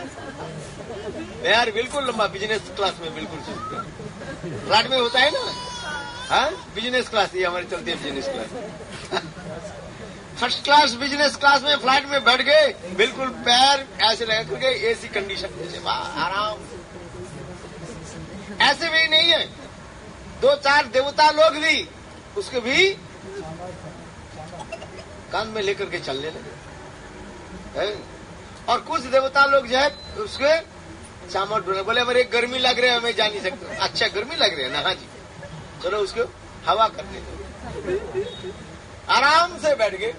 यार बिल्कुल लंबा बिजनेस क्लास में, बिल्कुल फ्लाइट में होता है ना, हाँ बिजनेस क्लास, ये हमारी चलती है business class. First class business class में फ्लाइट में बैठ गए, बिल्कुल पैर ऐसे लगा करके एसी कंडीशन में आराम। ऐसे भी नहीं है, 2-4 देवता लोग भी उसके भी कान में लेकर के चलने लगे। है? और कुछ देवता लोग जो है उसके चामड़ ढूंढे, बोले मेरे गर्मी लग रहे है, हमें जा नहीं सकते। अच्छा गर्मी लग रही है ना, हाँ जी, चलो उसको हवा करने दो। आराम से बैठ गए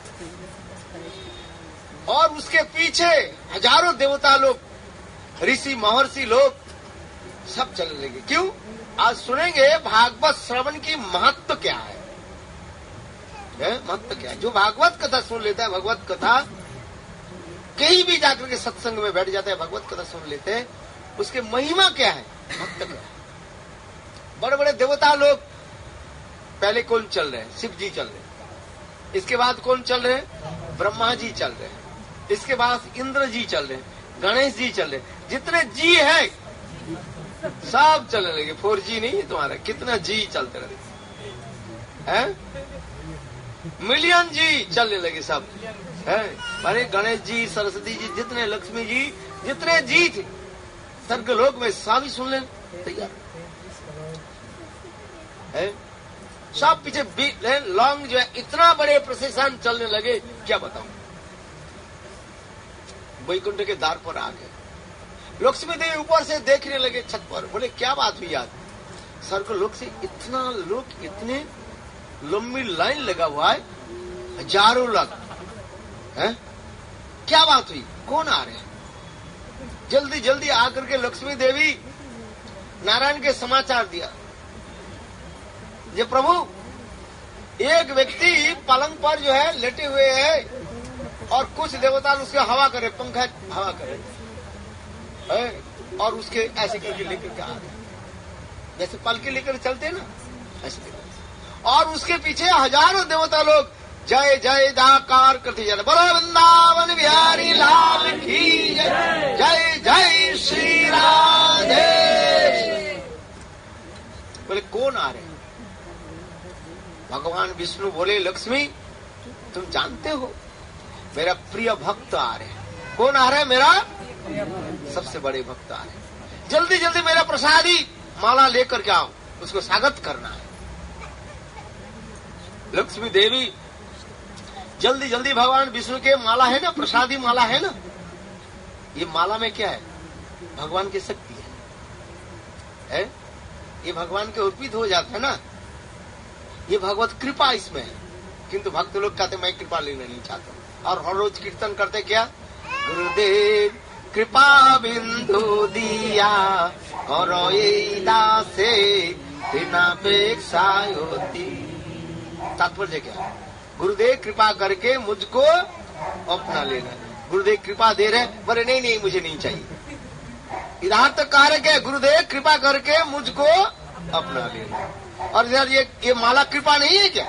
और उसके पीछे हजारों देवता लोग, ऋषि महर्षि लोग सब चलने लगे। क्यों? आज सुनेंगे भागवत श्रवण की महत्व क्या है, महत्व क्या है। जो भागवत कथा सुन लेता है, भगवत कथा कहीं भी जाकर के सत्संग में बैठ जाता है, भगवत कथा सुन लेते हैं, उसके महिमा क्या है, महत्व क्या है। बड़े बड़े देवता लोग पहले कौन चल रहे हैं? शिव जी चल रहे हैं। इसके बाद कौन चल रहे हैं? ब्रह्मा जी चल रहे हैं। इसके बाद इंद्र जी चल रहे हैं, गणेश जी चल रहे हैं। जितने जी है सब चलने लगे। 4G नहीं है तुम्हारा, कितना जी चलते रहते हैं, मिलियन जी चलने लगे सब है। अरे गणेश जी, सरस्वती जी, जितने लक्ष्मी जी, जितने जी थे स्वर्गलोक में सभी सुन ले तैयार है। सब पीछे लॉन्ग जो है, इतना बड़े प्रोसेशन चलने लगे, क्या बताऊं। वैकुंठ के द्वार पर आ गए। लक्ष्मी देवी ऊपर से देखने लगे छत पर, बोले क्या बात हुई आज, स्वर्गलोक से इतना लोग, इतने लंबी लाइन लगा हुआ है, हजारों लोग हैं, क्या बात हुई, कौन आ रहे हैं। जल्दी जल्दी आकर के लक्ष्मी देवी नारायण के समाचार दिया, ये प्रभु एक व्यक्ति पलंग पर जो है लेटे हुए है और कुछ देवता उसके हवा करे, पंखा हवा करे है, और उसके ऐसे करके लेकर के आ रहे, जैसे पल के लेकर चलते ना ऐसे। और उसके पीछे हजारों देवता लोग जय जय जाकार करते जा रहे। बोलो वृंदावन बिहारी लाल की जय, जय जय श्री राधे। बोले कौन आ रहे हैं? भगवान विष्णु बोले लक्ष्मी तुम जानते हो मेरा प्रिय भक्त आ रहे हैं। कौन आ रहा है? मेरा सबसे बड़े भक्त आ रहे हैं। जल्दी जल्दी मेरा प्रसादी माला लेकर के आओ, उसको स्वागत करना है। लक्ष्मी देवी जल्दी जल्दी भगवान विष्णु के माला है ना, प्रसादी माला है ना, ये माला में क्या है? भगवान की शक्ति है? ये भगवान के अर्पित हो जाता है ना, ये भगवत कृपा इसमें है। किंतु भक्त लोग कहते मैं कृपा लेना नहीं चाहता, और हर रोज कीर्तन करते क्या, गुरुदेव कृपा बिंदु दिया और ये दासे बिनापेक्षा होती। तात्पर्य क्या? गुरुदेव कृपा करके मुझको अपना लेना। गुरुदेव कृपा दे रहे, बोले नहीं नहीं मुझे नहीं चाहिए। इधर तक कह रहे क्या, गुरुदेव कृपा करके मुझको अपना लेना। और इधर ये माला कृपा नहीं है क्या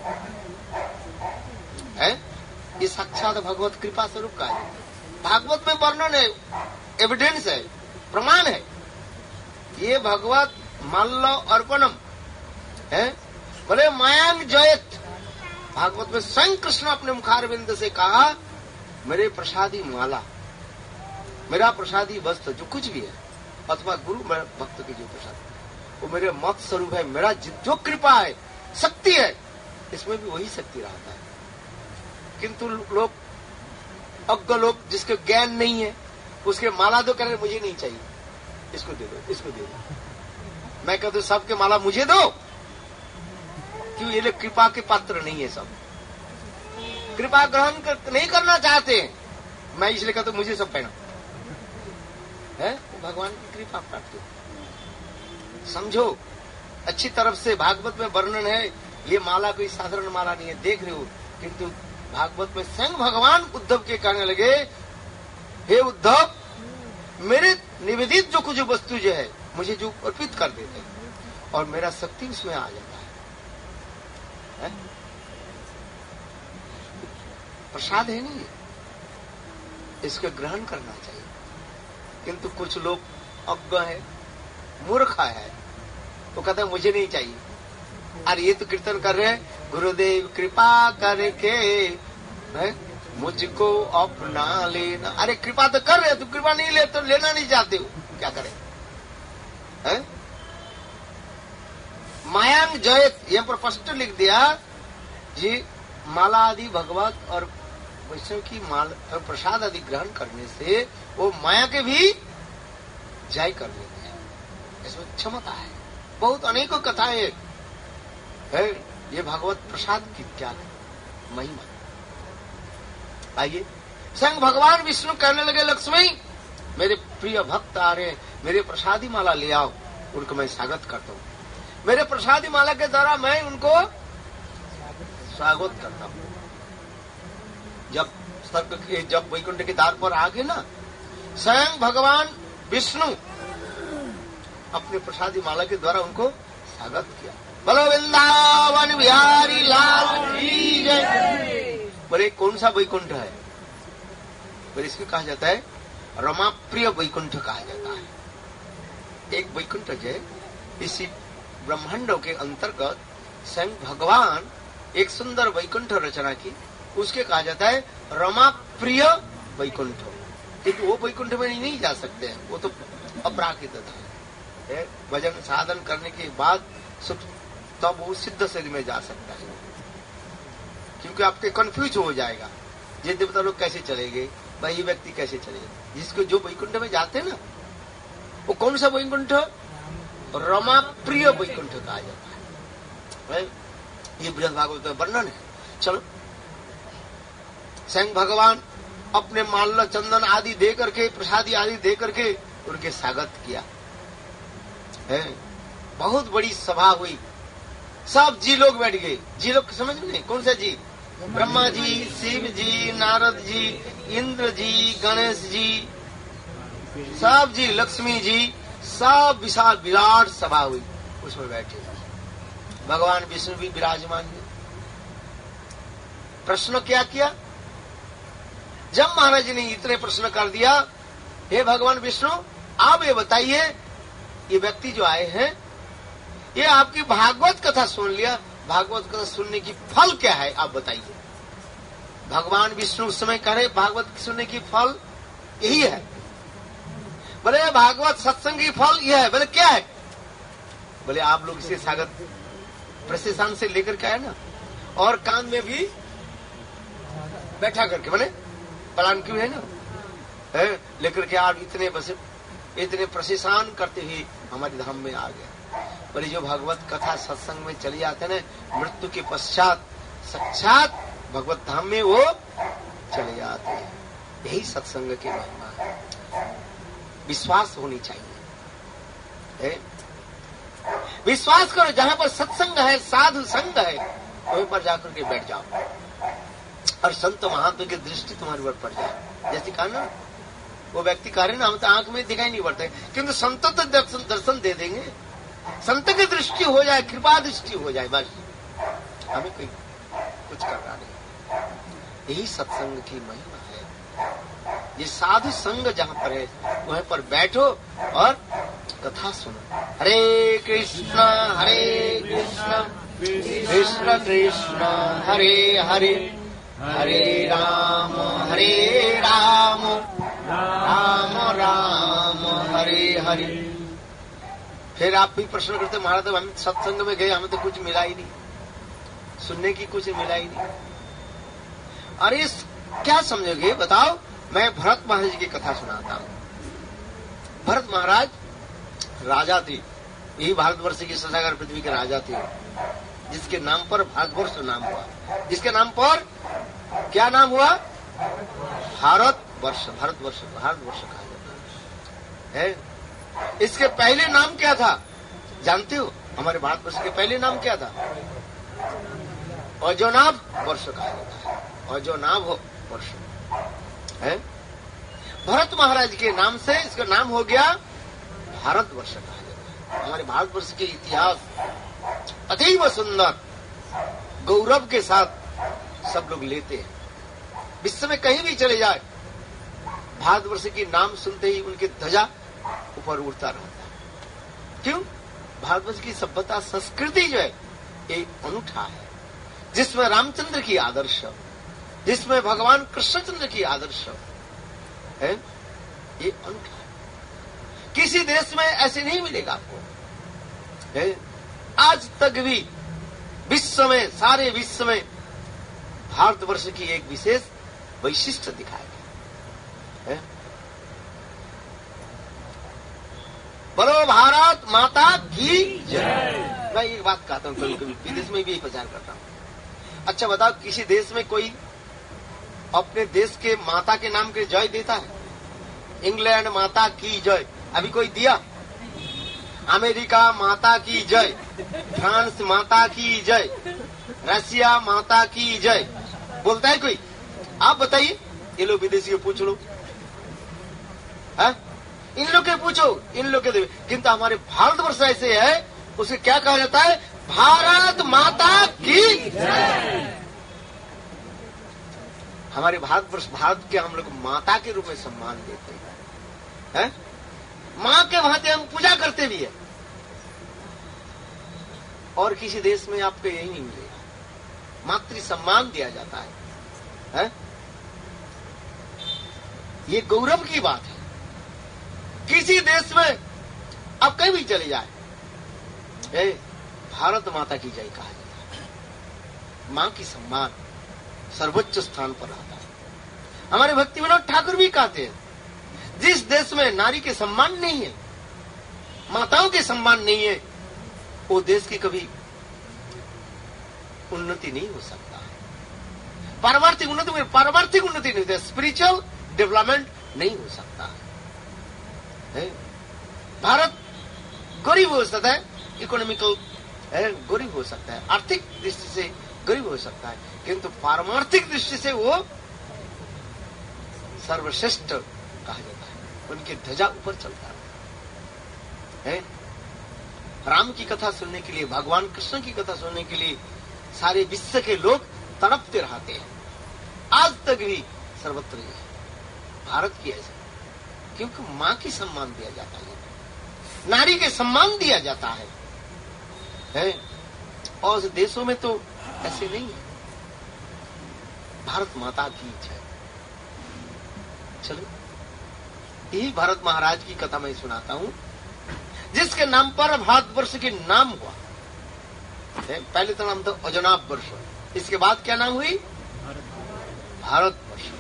है? ये साक्षात भगवत कृपा स्वरूप का है। भागवत में वर्णन है, एविडेंस है, प्रमाण है। ये भगवत मल्ल अर्पणम है। बोले मायांग जयत, भागवत में स्वयं कृष्ण अपने मुखारविंद से कहा मेरे प्रसादी माला, मेरा प्रसादी वस्त्र जो कुछ भी है, अथवा गुरु भक्त की जो प्रसाद, वो मेरे मत स्वरूप है। मेरा जो कृपा है, शक्ति है, इसमें भी वही शक्ति रहता है। किंतु लोग अज्ञ लोग, जिसके ज्ञान नहीं है, उसके माला दो, कह रहे मुझे नहीं चाहिए, इसको दे दो, इसको दे दो। मैं कहता हूं सबके माला मुझे दो, क्यों? ये लोग कृपा के पात्र नहीं है। सब कृपा ग्रहण नहीं करना चाहते हैं। मैं इसलिए कहता हूं मुझे सब पहना है, भगवान की कृपा प्राप्त हो। समझो अच्छी तरफ से, भागवत में वर्णन है। ये माला कोई साधारण माला नहीं है, देख रहे हो। किंतु भागवत में स्वयं भगवान उद्धव के कहने लगे, हे उद्धव, मेरे निवेदित जो कुछ वस्तु जो है, मुझे जो अर्पित कर देते हैं, और मेरा शक्ति उसमें आ जाता है। प्रसाद है नहीं, इसको ग्रहण करना चाहिए। किंतु कुछ लोग अज्ञ है, मूर्ख है, वो कहते हैं मुझे नहीं चाहिए। अरे ये तो कीर्तन कर रहे हैं, गुरुदेव कृपा करके मुझको अपना लेना। अरे कृपा तो कर रहे हो, तुम कृपा नहीं ले तो लेना नहीं चाहते हो, क्या करें? मायांग जयत, यहाँ पर स्पष्ट लिख दिया जी, माला आदि भगवत और वैष्णव की माल प्रसाद आदि ग्रहण करने से वो माया के भी जय कर लेते हैं। इसमें क्षमता है। बहुत अनेकों कथाएं है। ये भगवत प्रसाद की क्या महिमा। आइए, स्वयं भगवान विष्णु कहने लगे, लक्ष्मी मेरे प्रिय भक्त आ रहे, मेरे प्रसादी माला ले आओ, उनको मैं स्वागत करता हूँ। मेरे प्रसादी माला के द्वारा मैं उनको स्वागत करता हूँ। जब वैकुंठ के द्वार पर आ गए ना, स्वयं भगवान विष्णु अपने प्रसादी माला के द्वारा उनको स्वागत किया। बोलो वृंदावन बिहारी लाल की जय। बोले कौन सा वैकुंठ है? बोले इसको कहा जाता है रमा प्रिय वैकुंठ कहा जाता है। एक वैकुंठ है, इसी ब्रह्मांडों के अंतर्गत स्वयं भगवान एक सुंदर वैकुंठ रचना की, उसके कहा जाता है रमा प्रिय वैकुंठ। क्योंकि वो वैकुंठ में नहीं जा सकते हैं, वो तो अपराकृत है। भजन साधन करने के बाद सुख तब वो सिद्ध शरीर में जा सकता है। क्योंकि आपके कंफ्यूज हो जाएगा, ये देवता लोग कैसे चलेंगे, भाई ये व्यक्ति कैसे चलेगा। जिसको जो वैकुंठ में जाते हैं ना, वो कौन सा वैकुंठ? रमा प्रिय वैकुंठ कहा जाता है। ये बृहद भागवत में वर्णन है। चलो, स्वयं भगवान अपने माल्य चंदन आदि दे करके, प्रसादी आदि दे करके उनके स्वागत किया है। बहुत बड़ी सभा हुई, सब जी लोग बैठ गए। जी लोग समझ में नहीं कौन सा जी? ब्रह्मा जी, शिव जी, नारद जी, इंद्र जी, गणेश जी, सब जी, लक्ष्मी जी, सब विशाल विराट सभा हुई, उसमें बैठे। भगवान विष्णु भी विराजमान हुए। प्रश्न क्या किया? जब महाराज जी ने इतने प्रश्न कर दिया, हे भगवान विष्णु आप ये बताइए, ये व्यक्ति जो आए हैं, ये आपकी भागवत कथा सुन लिया, भागवत कथा सुनने की फल क्या है आप बताइए। भगवान विष्णु उस समय कह रहे भागवत सुनने की फल यही है। बोले भागवत सत्संग की फल यह है। बोले क्या है? बोले आप लोग इसे स्वागत प्रशेषण से लेकर के आए ना, और कान में भी बैठा करके, बोले पलान क्यों है ना, लेकर के आप इतने प्रशेषण करते हुए हमारे धाम में आ गए। बोले जो भगवत कथा सत्संग में चली जाते हैं, मृत्यु के पश्चात साक्षात भगवत धाम में वो चले जाते हैं। यही सत्संग की महिमा है। विश्वास होनी चाहिए। विश्वास करो, जहां पर सत्संग है, साधु संग है, वहीं पर जाकर के बैठ जाओ और संत महात्मा की दृष्टि तुम्हारे ऊपर पड़ जाए। जैसे कहा ना, वो व्यक्ति कह रहे ना, हम तो आंख में दिखाई नहीं पड़ते, किंतु संतों तो दर्शन दे देंगे। संत की दृष्टि हो जाए, कृपा दृष्टि हो जाए, बस हमें कोई कुछ करना नहीं। यही सत्संग की महिमा है। ये साधु संग जहाँ पर है, वहीं पर बैठो और कथा सुनो। हरे कृष्णा कृष्ण कृष्ण हरे हरे, हरे राम राम राम हरे हरे। फिर आप भी प्रश्न करते, महाराज हम सत्संग में गए, हमें तो कुछ मिला ही नहीं, सुनने की कुछ मिला ही नहीं। अरे क्या समझोगे बताओ? मैं भरत महाराज की कथा सुनाता हूँ। भरत महाराज राजा थे, यही भारतवर्ष की ससागर पृथ्वी के राजा थे, जिसके नाम पर भारतवर्ष नाम हुआ। जिसके नाम पर क्या नाम हुआ? भारतवर्ष कहा जाता है। इसके पहले नाम क्या था जानते हो? हमारे भारतवर्ष के पहले नाम क्या था? अजोनाभ वर्ष कहा जाता है। अजोनाभ वर्ष है। भरत महाराज के नाम से इसका नाम हो गया भारतवर्ष कहा जाता है। हमारे भारतवर्ष के इतिहास अतीव सुंदर गौरव के साथ सब लोग लेते हैं। विश्व में कहीं भी चले जाए, भारतवर्ष के नाम सुनते ही उनके ध्वजा ऊपर उड़ता रहता है। क्यों? भारतवर्ष की सभ्यता संस्कृति जो है ये अनूठा है, जिसमें रामचंद्र की आदर्श, जिसमें भगवान कृष्णचंद्र की आदर्श है, ये अनूठा है। किसी देश में ऐसे नहीं मिलेगा आपको। आज तक भी विश्व में, सारे विश्व में भारतवर्ष की एक विशेष वैशिष्ट दिखाया गया है। बोलो भारत माता की जय। मैं एक बात कहता हूँ, कभी कभी विदेश में भी एक प्रचार करता हूँ। अच्छा बताओ, किसी देश में कोई अपने देश के माता के नाम के जय देता है? इंग्लैंड माता की जय अभी कोई दिया? अमेरिका माता की जय, फ्रांस माता की जय, रशिया माता की जय बोलता है कोई? आप बताइए, ये लोग विदेशी को पूछ लो, इन लोग के पूछो, इन लोग के। किंतु हमारे भारतवर्ष ऐसे है, उसे क्या कहा जाता है? भारत माता की जय। हमारे भारतवर्ष, भारत के हम लोग माता के रूप में सम्मान देते हैं, माँ के भांति हम पूजा करते भी है। और किसी देश में आपको यही नहीं मिलेगा, मातृ सम्मान दिया जाता है? ये गौरव की बात है। किसी देश में अब कहीं भी चले जाए, भारत माता की जय कहा जाता है। माँ की सम्मान सर्वोच्च स्थान पर रहता है। हमारे भक्ति विनोद ठाकुर भी कहते हैं, जिस देश में नारी के सम्मान नहीं है, माताओं के सम्मान नहीं है, वो देश की कभी उन्नति नहीं हो सकता है। पारमार्थिक उन्नति नहीं होती, स्पिरिचुअल डेवलपमेंट नहीं हो सकता है। भारत गरीब हो सकता है, इकोनॉमिकल गरीब हो सकता है, आर्थिक दृष्टि से गरीब हो सकता है, किंतु पारमार्थिक दृष्टि से वो सर्वश्रेष्ठ कहा जाता है। उनकी ध्वजा ऊपर चलता है। राम की कथा सुनने के लिए, भगवान कृष्ण की कथा सुनने के लिए सारे विश्व के लोग तड़पते रहते हैं। आज तक भी सर्वत्र है भारत की ऐसा, क्योंकि माँ की सम्मान दिया जाता है, नारी के सम्मान दिया जाता है। और देशों में तो ऐसे नहीं है। भारत माता की जय। चलो, यही भारत महाराज की कथा मैं सुनाता हूँ, जिसके नाम पर भारतवर्ष के नाम हुआ। पहले तो नाम था अजनाब वर्ष, इसके बाद क्या नाम हुई? भारतवर्ष।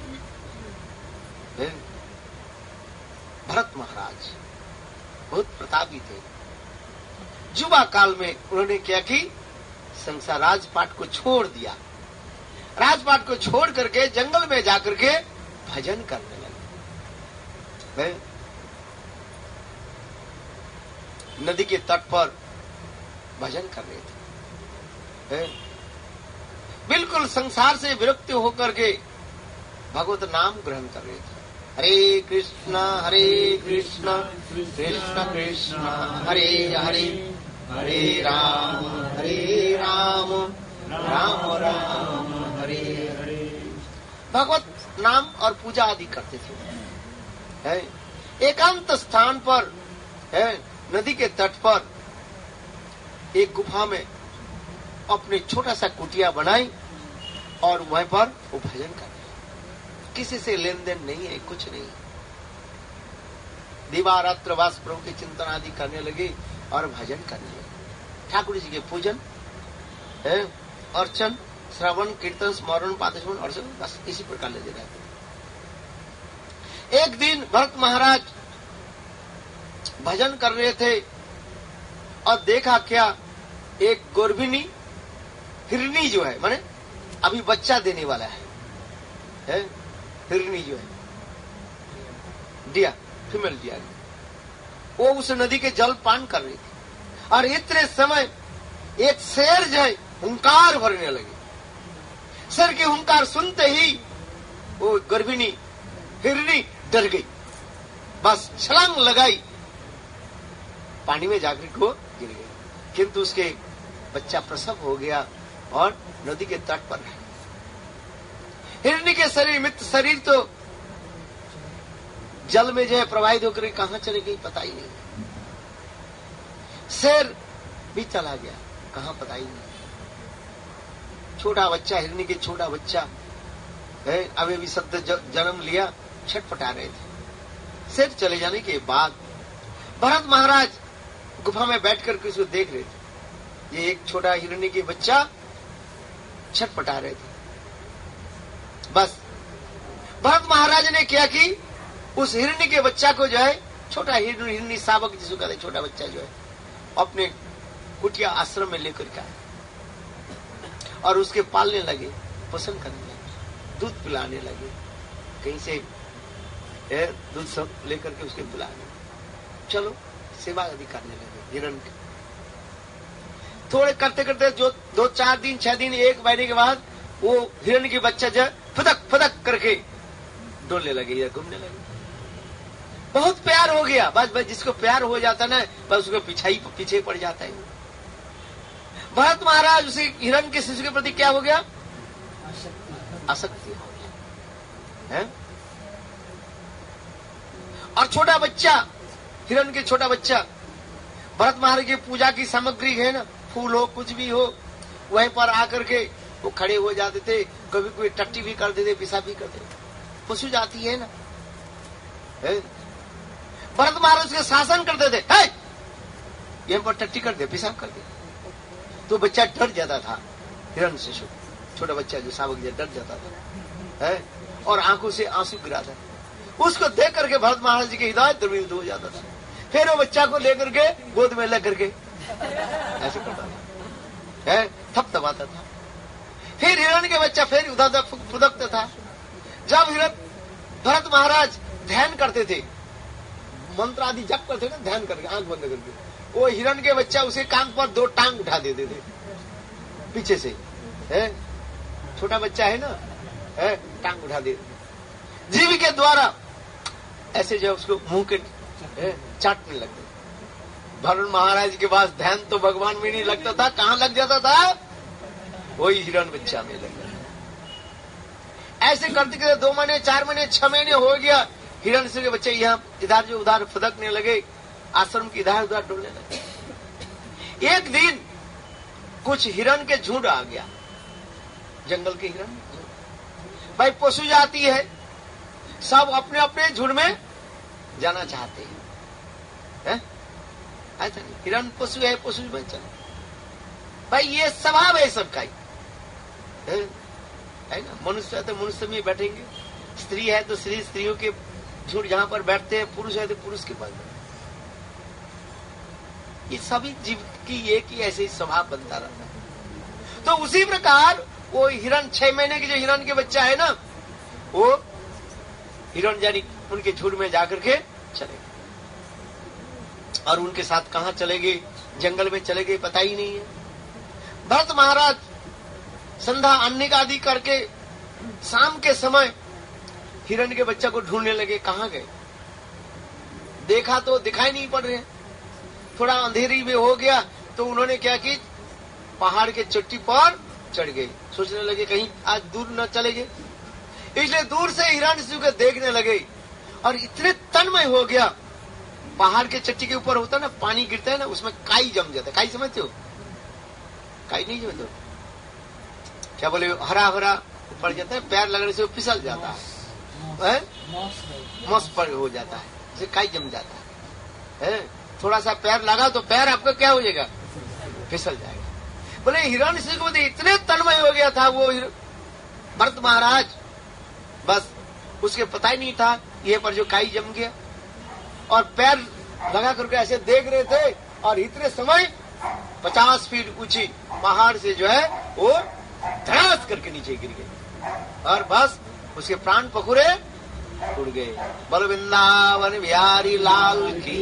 भरत महाराज बहुत प्रतापी थे। युवा काल में उन्होंने क्या की? संसार राजपाट को छोड़ दिया। राजपाट को छोड़ करके जंगल में जाकर के भजन करने लगे। नदी के तट पर भजन कर रहे थे। बिल्कुल संसार से विरक्त होकर के भगवत नाम ग्रहण कर रहे थे। हरे कृष्णा कृष्ण कृष्ण हरे हरे, हरे राम राम राम हरे हरे। भगवत नाम और पूजा आदि करते थे। एकांत स्थान पर, नदी के तट पर एक गुफा में अपनी छोटा सा कुटिया बनाई और वहीं पर वो भजन कर रहे। किसी से लेन देन नहीं है, कुछ नहीं। दिवारात्र वास प्रभु के चिंतन आदि करने लगे और भजन करने लगे। ठाकुर जी के पूजन, अर्चन, श्रवण, कीर्तन, स्मरण, पादस्मरण, अर्चन, बस इसी प्रकार लगे रहते। एक दिन भरत महाराज भजन कर रहे थे और देखा क्या, एक गर्भिणी हिरनी जो है, माने अभी बच्चा देने वाला है, हिरनी जो है, डिया, फीमेल डिया, वो उस नदी के जल पान कर रही थी। और इतने समय एक शेर जो है हुंकार भरने लगे। शेर के हुंकार सुनते ही वो गर्भिणी हिरनी डर गई, बस छलांग लगाई, पानी में जाकर को गिर गई। किंतु उसके बच्चा प्रसव हो गया और नदी के तट पर रहे। हिरनी के शरीर तो जल में जो है प्रवाहित होकर कहां चले गई पता ही नहीं। शेर भी चला गया, कहां पता ही नहीं। छोटा बच्चा, हिरनी के छोटा बच्चा है, अभी भी सद्य जन्म लिया, छटपटा रहे थे। शेर चले जाने के बाद भरत महाराज गुफा में बैठकर के उसको देख रहे थे। ये एक छोटा हिरनी के बच्चा छटपटा रहे थे। बस भरत महाराज ने क्या की, उस हिरण्य के बच्चा को जो है, छोटा हिरण्य शावक जिसको कहते, छोटा बच्चा जो है, अपने कुटिया आश्रम में लेकर के आए और उसके पालने लगे, पसंद करने लगे, दूध पिलाने लगे, कहीं से दूध सब लेकर के उसके पिलाने, चलो सेवा आदि करने लगे हिरण के। थोड़े करते करते जो 2-4 दिन 6 दिन 1 महीने के बाद वो हिरण के बच्चा जो फदक फदक करके डोलने लगे या घूमने लगे। बहुत प्यार हो गया, बस जिसको प्यार हो जाता ना, बस उसको पीछे पड़ जाता है। भरत महाराज उसी हिरण के शिशु के प्रति क्या हो गया, आसक्ति हो गया है? और छोटा बच्चा, हिरण के छोटा बच्चा, भरत महाराज की पूजा की सामग्री है ना, फूल हो कुछ भी हो, वहीं पर आकर के वो खड़े हो जाते थे, कभी कोई टट्टी भी कर देते, पिशाब भी करते, पशु जाती है ना है? भरत महाराज के शासन करते थे, यहीं पर टट्टी कर दे, पिशाब कर दे, तो बच्चा डर जाता था, हिरण शिशु छोटा बच्चा जो शावक डर जाता था है? और आंखों से आंसू गिराता, उसको देख करके भरत महाराज जी की हृदय द्रवित हो जाता था। फिर वो बच्चा को लेकर के गोद में लेकर के ऐसे करता था है, थपथपाता था। फिर हिरण के बच्चा फिर उधर फुदकता था। जब हिरण भरत महाराज ध्यान करते थे, मंत्र आदि जप करते थे, ध्यान करके आंख बंद करके, वो हिरण के बच्चा उसे कान पर 2 टांग उठा देते थे पीछे से है, छोटा बच्चा है ना है, टांग उठा देते, जीभ के द्वारा ऐसे जो उसको मुंह के चाटने लगते। भरत महाराज के पास ध्यान तो भगवान में नहीं लगता था, कहां लग जाता था, वही हिरण बच्चा में लग जाता। ऐसे करते करते 2 महीने 4 महीने 6 महीने हो गया, हिरण से के बच्चे यहाँ इधर जो उधर फदकने लगे, आश्रम की इधर उधर डोलने लगे। एक दिन कुछ हिरण के झुंड आ गया, जंगल के हिरण, भाई पशु जाती है, सब अपने अपने झुंड में जाना चाहते हैं है? ऐसा नहीं, हिरण पशु है, पशु में चलो भाई, ये स्वभाव है सबका ही है ना। मनुष्य है तो मनुष्य में बैठेंगे, स्त्री है तो स्त्रियों के झुंड जहां पर बैठते हैं, पुरुष है तो पुरुष के पास बैठते। ये सभी जीव की एक ही ऐसे ही स्वभाव बनता रहता है। तो उसी प्रकार वो हिरण 6 महीने के जो हिरण के बच्चा है ना, वो हिरण जानी उनके झुंड में जाकर के चले गए, और उनके साथ कहां चले गए, जंगल में चले गए, पता ही नहीं है। भरत महाराज संध्या अन्य आदि करके शाम के समय हिरण के बच्चा को ढूंढने लगे, कहां गए, देखा तो दिखाई नहीं पड़ रहे। थोड़ा अंधेरी में हो गया तो उन्होंने क्या की, पहाड़ के चोटी पर चढ़ गए, सोचने लगे कहीं आज दूर न चले गए, इसलिए दूर से हिरण्यशिशु को देखने लगे। और इतने तन्मय हो गया, पहाड़ के चट्टी के ऊपर होता है ना, पानी गिरता है ना, उसमें काई जम जाता है, काई समझते हो, काई नहीं समझते हो, क्या बोले, हरा हरा पड़ जाता है, पैर लगने से वो फिसल जाता है, मौस पर हो जाता है, जैसे काई जम जाता है। थोड़ा सा पैर लगा तो पैर आपका क्या हो जाएगा, फिसल जाएगा। बोले हिरण्यशिशु को इतने तन्मय हो गया था वो भरत महाराज, बस उसके पता ही नहीं था ये पर जो काई जम गया, और पैर लगा करके ऐसे देख रहे थे, और इतने समय 50 फीट ऊंची पहाड़ से जो है वो धड़ास करके नीचे गिर गए, और बस उसके प्राण पखुरे उड़ गए। बल वृंदावन बिहारी लाल की।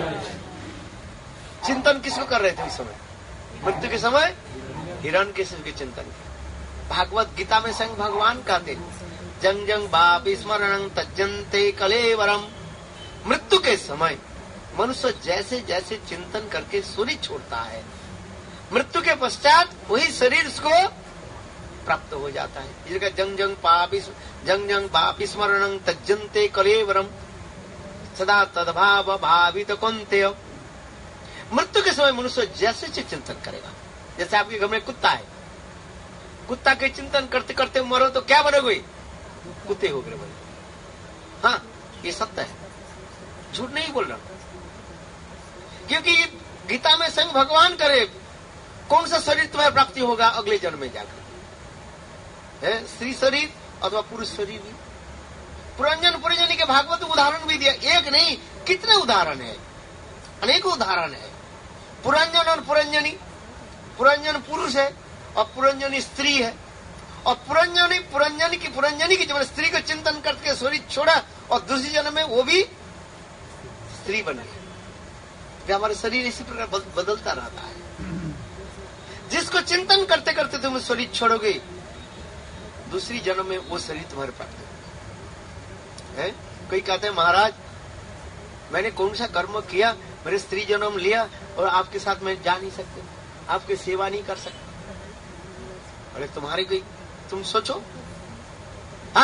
चिंतन किसको कर रहे थे इस समय, मृत्यु के समय हिरण के शिव के चिंतन के। भागवत गीता में संग भगवान कहते, जंग जंग बाप स्मरण तज्जंते कलेवरम। मृत्यु के समय मनुष्य जैसे जैसे चिंतन करके शरीर छोड़ता है, मृत्यु के पश्चात वही शरीर उसको प्राप्त हो जाता है। इसका जंग जंग बाप स्मरण तज्जंते कलेवरम सदा तद्भाव भावित कौन्तेय। मृत्यु के समय मनुष्य जैसे चिंतन करेगा, जैसे आपके घर में कुत्ता है, कुत्ता के चिंतन करते करते मरो तो क्या बनोगे, कुत्ते हो गए बने। हाँ, ये सत्य है, झूठ नहीं बोल रहा, क्योंकि गीता में संग भगवान करे, कौन सा शरीर तुम्हें प्राप्ति होगा अगले जन्म में जाकर, है स्त्री शरीर अथवा पुरुष शरीर भी। पुरंजनी के भागवत उदाहरण भी दिया। एक नहीं, कितने उदाहरण है, अनेकों उदाहरण है। पुरंजन और पुरंजनी, पुरंजन पुरुष है और पुरंजनी स्त्री है। और पुरंजनी की जब स्त्री को चिंतन करके शरीर छोड़ा और दूसरी जन्म में वो भी स्त्री बन गई। हमारा शरीर इसी प्रकार बदलता रहता है। जिसको चिंतन करते करते तुम शरीर छोड़ोगे, दूसरी जन्म में वो शरीर तुम्हारे प्राप्त है। कोई कहते हैं महाराज मैंने कौन सा कर्म किया, मेरे स्त्री जन्म लिया और आपके साथ मैं जा नहीं सकते, आपकी सेवा नहीं कर सकते। अरे तुम्हारी कोई, तुम सोचो। हाँ,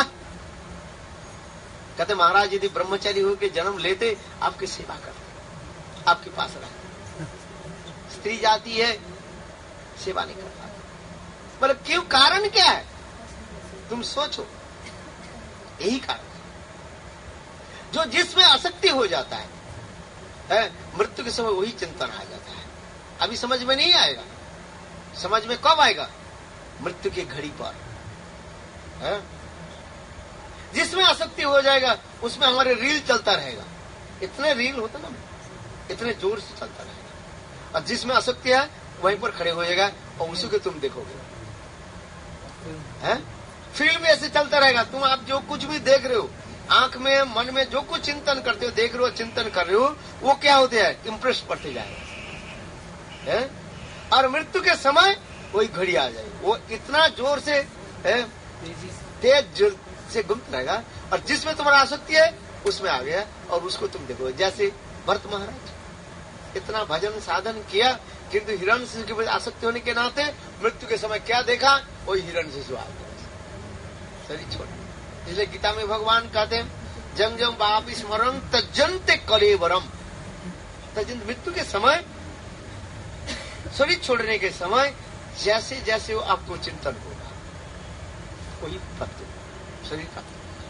कहते महाराज यदि ब्रह्मचारी होकर जन्म लेते आपकी सेवा करते, आपके पास रहते। स्त्री जाती है, सेवा नहीं कर पाती। मतलब क्यों, कारण क्या है? तुम सोचो। यही कारण जो जिसमें आसक्ति हो जाता है, मृत्यु के समय वही चिंतन आ जाता है। अभी समझ में नहीं आएगा। समझ में कब आएगा? मृत्यु की घड़ी पर। जिसमें आसक्ति हो जाएगा उसमें हमारे रील चलता रहेगा। इतने रील होता ना, इतने जोर से चलता रहेगा। और जिसमें आसक्ति है वहीं पर खड़े हो जाएगा और उसी को तुम देखोगे। फील्ड में ऐसे चलता रहेगा। तुम आप जो कुछ भी देख रहे हो, आंख में मन में जो कुछ चिंतन करते हो, देख रहे हो, चिंतन कर रहे हो, वो क्या होते हैं? इम्प्रेस पड़ते जाएगा। और मृत्यु के समय वही घड़ी आ जाएगी। वो इतना जोर से तेज से घूमता रहेगा और जिसमें तुम्हारा आसक्ति है उसमें आ गया और उसको तुम देखो। जैसे भरत महाराज इतना भजन साधन किया किंतु हिरण्यशिशु की आसक्ति होने के नाते मृत्यु के समय क्या देखा? वही हिरण्यशिशु आ गया, शरीर छोड़। इसलिए गीता में भगवान कहते हैं जम जम बाप स्मरण तजंते कलेवरम। तजंत मृत्यु के समय, शरीर छोड़ने के समय जैसे जैसे वो आपको चिंतन होगा वही प्राप्त शरीर का।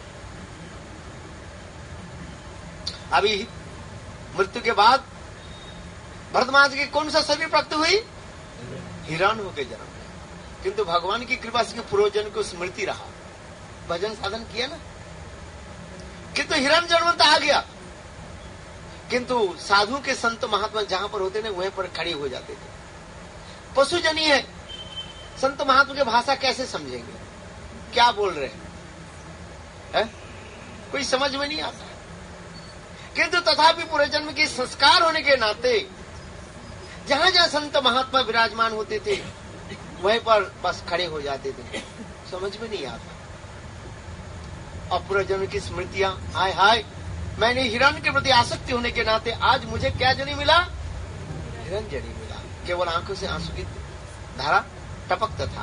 अभी मृत्यु के बाद भरत महाराज की कौन सा शरीर प्राप्त हुई? हिरण होकर जन्म। किंतु भगवान की कृपा से पूर्वजन को स्मृति रहा, भजन साधन किया ना, किंतु हिरण जन्म तो आ गया। किंतु साधु के संत महात्मा जहां पर होते ना वहीं पर खड़े हो जाते थे। पशु जनी है, संत महात्मा की भाषा कैसे समझेंगे? क्या बोल रहे हैं? कोई समझ में नहीं आता। किंतु तथापि पूरे जन्म के संस्कार होने के नाते जहां जहां संत महात्मा विराजमान होते थे वहीं पर बस खड़े हो जाते थे। समझ में नहीं आता। और पूरे जन्म की स्मृतियां, हाय हाय मैंने हिरण के प्रति आसक्ति होने के नाते आज मुझे क्या जनी मिला? हिरण जनी मिला। केवल आंखों से आंसू की धारा टपकता था।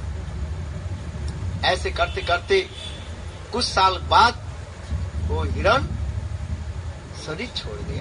ऐसे करते करते कुछ साल बाद वो हिरण शरीर छोड़ दिया।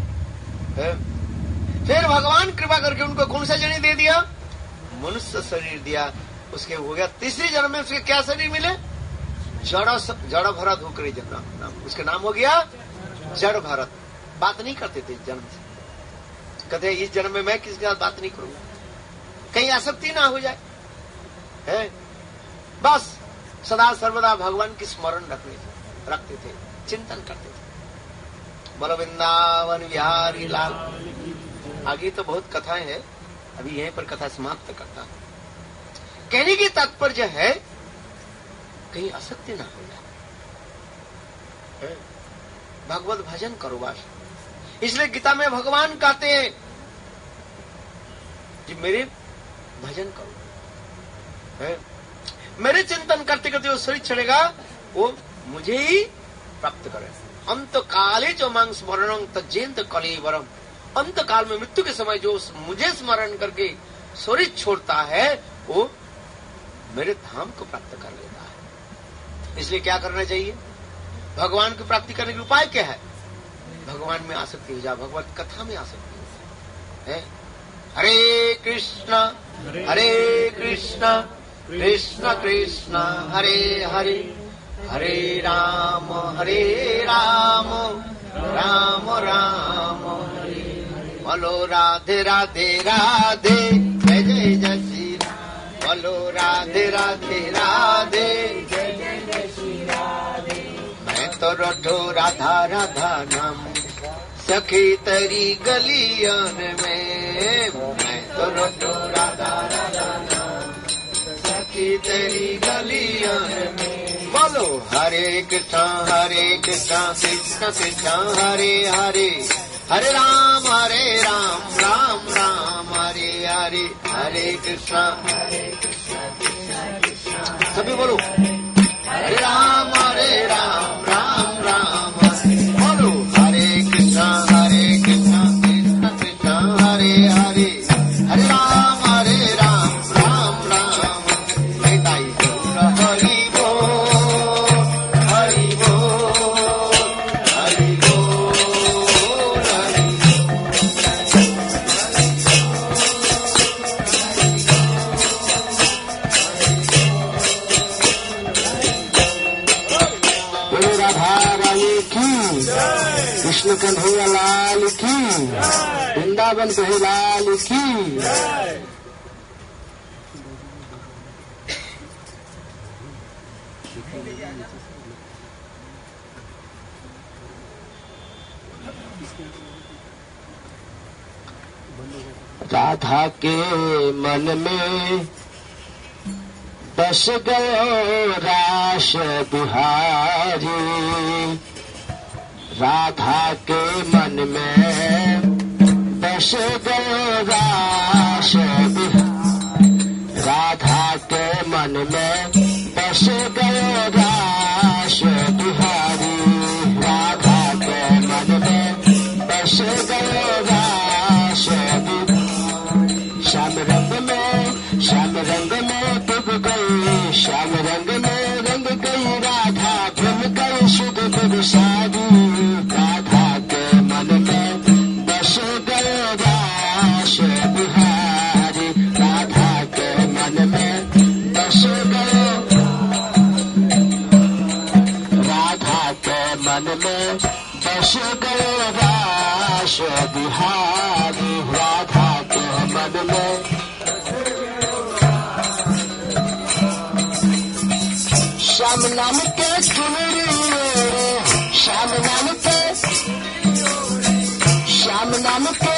फिर भगवान कृपा करके उनको कौन सा जनी दे दिया? मनुष्य शरीर दिया। उसके हो गया तीसरी जन्म में उसके क्या शरीर मिले? जड़ भरत होकर जन्म। उसका नाम हो गया जड़ भरत। बात नहीं करते थे जन्म से। कहते इस जन्म में मैं किसी के साथ बात नहीं करूंगा, कहीं आसक्ति ना हो जाए। है बस सदा सर्वदा भगवान की स्मरण रखते थे, चिंतन करते थे। बोलो वृंदावन बिहारी लाल। आगे तो बहुत कथाएं हैं, अभी यहीं पर कथा समाप्त करता हूं। कहने की तात्पर्य है कहीं आसक्ति ना हो जाए, भगवत भजन करो बस। इसलिए गीता में भगवान कहते हैं कि मेरे भजन करो, मेरे चिंतन करते करते वो शरीर चढ़ेगा, वो मुझे ही प्राप्त करे। अंत काले जो मांग स्मरण तजेंत कलेवरम। अंत काल में मृत्यु के समय जो मुझे स्मरण करके शरीर छोड़ता है वो मेरे धाम को प्राप्त कर लेता है। इसलिए क्या करना चाहिए? भगवान की प्राप्ति करने का उपाय क्या है? भगवान में आसक्ति हो जाए, भगवत कथा में आसक्ति हो जाए। हरे कृष्णा कृष्ण कृष्ण हरे हरे, हरे राम राम राम हरे। बोलो राधे राधे राधे, जय जय जय श्री राम। बोलो राधे राधे राधे, जय जय जय श्री राधे। रटो राधा राधा नाम, सखी तेरी गलियन में मैं तो रटो राधा राधा नाम, सखी तेरी गलियन में। बोलो हरे कृष्ण कृष्ण कृष्ण हरे हरे, हरे राम राम राम हरे हरे, हरे कृष्ण सभी बोलो हरे राम राम राम। बोलो हरे कृष्ण कृष्ण कृष्ण हरे हरे, हरे राम राम राम। ताई हरि बोल हरि बोल हरि बोल हरि। राधा रानी की, कृष्ण कन्हैया लाल की, वृंदावन बिहारी लाल की। राधा के मन में बस गयो रास बिहारी, राधा के मन में बस गयो रास बिहारी, राधा के मन में बस गयो रास बिहारी, राधा के मन में बस गयो रास बिहारी। श्याम रंग में डूब गई, श्याम रंग में रंग गई राधा, भूल गई शुद्ध गुरु सारी, राधा के मन में बस गयो रास बिहारी, राधा के मन में बस गयो, राधा के मन में बस गयो रास बिहारी, राधा के मन में। श्याम नाम के चुनरी, श्याम नाम के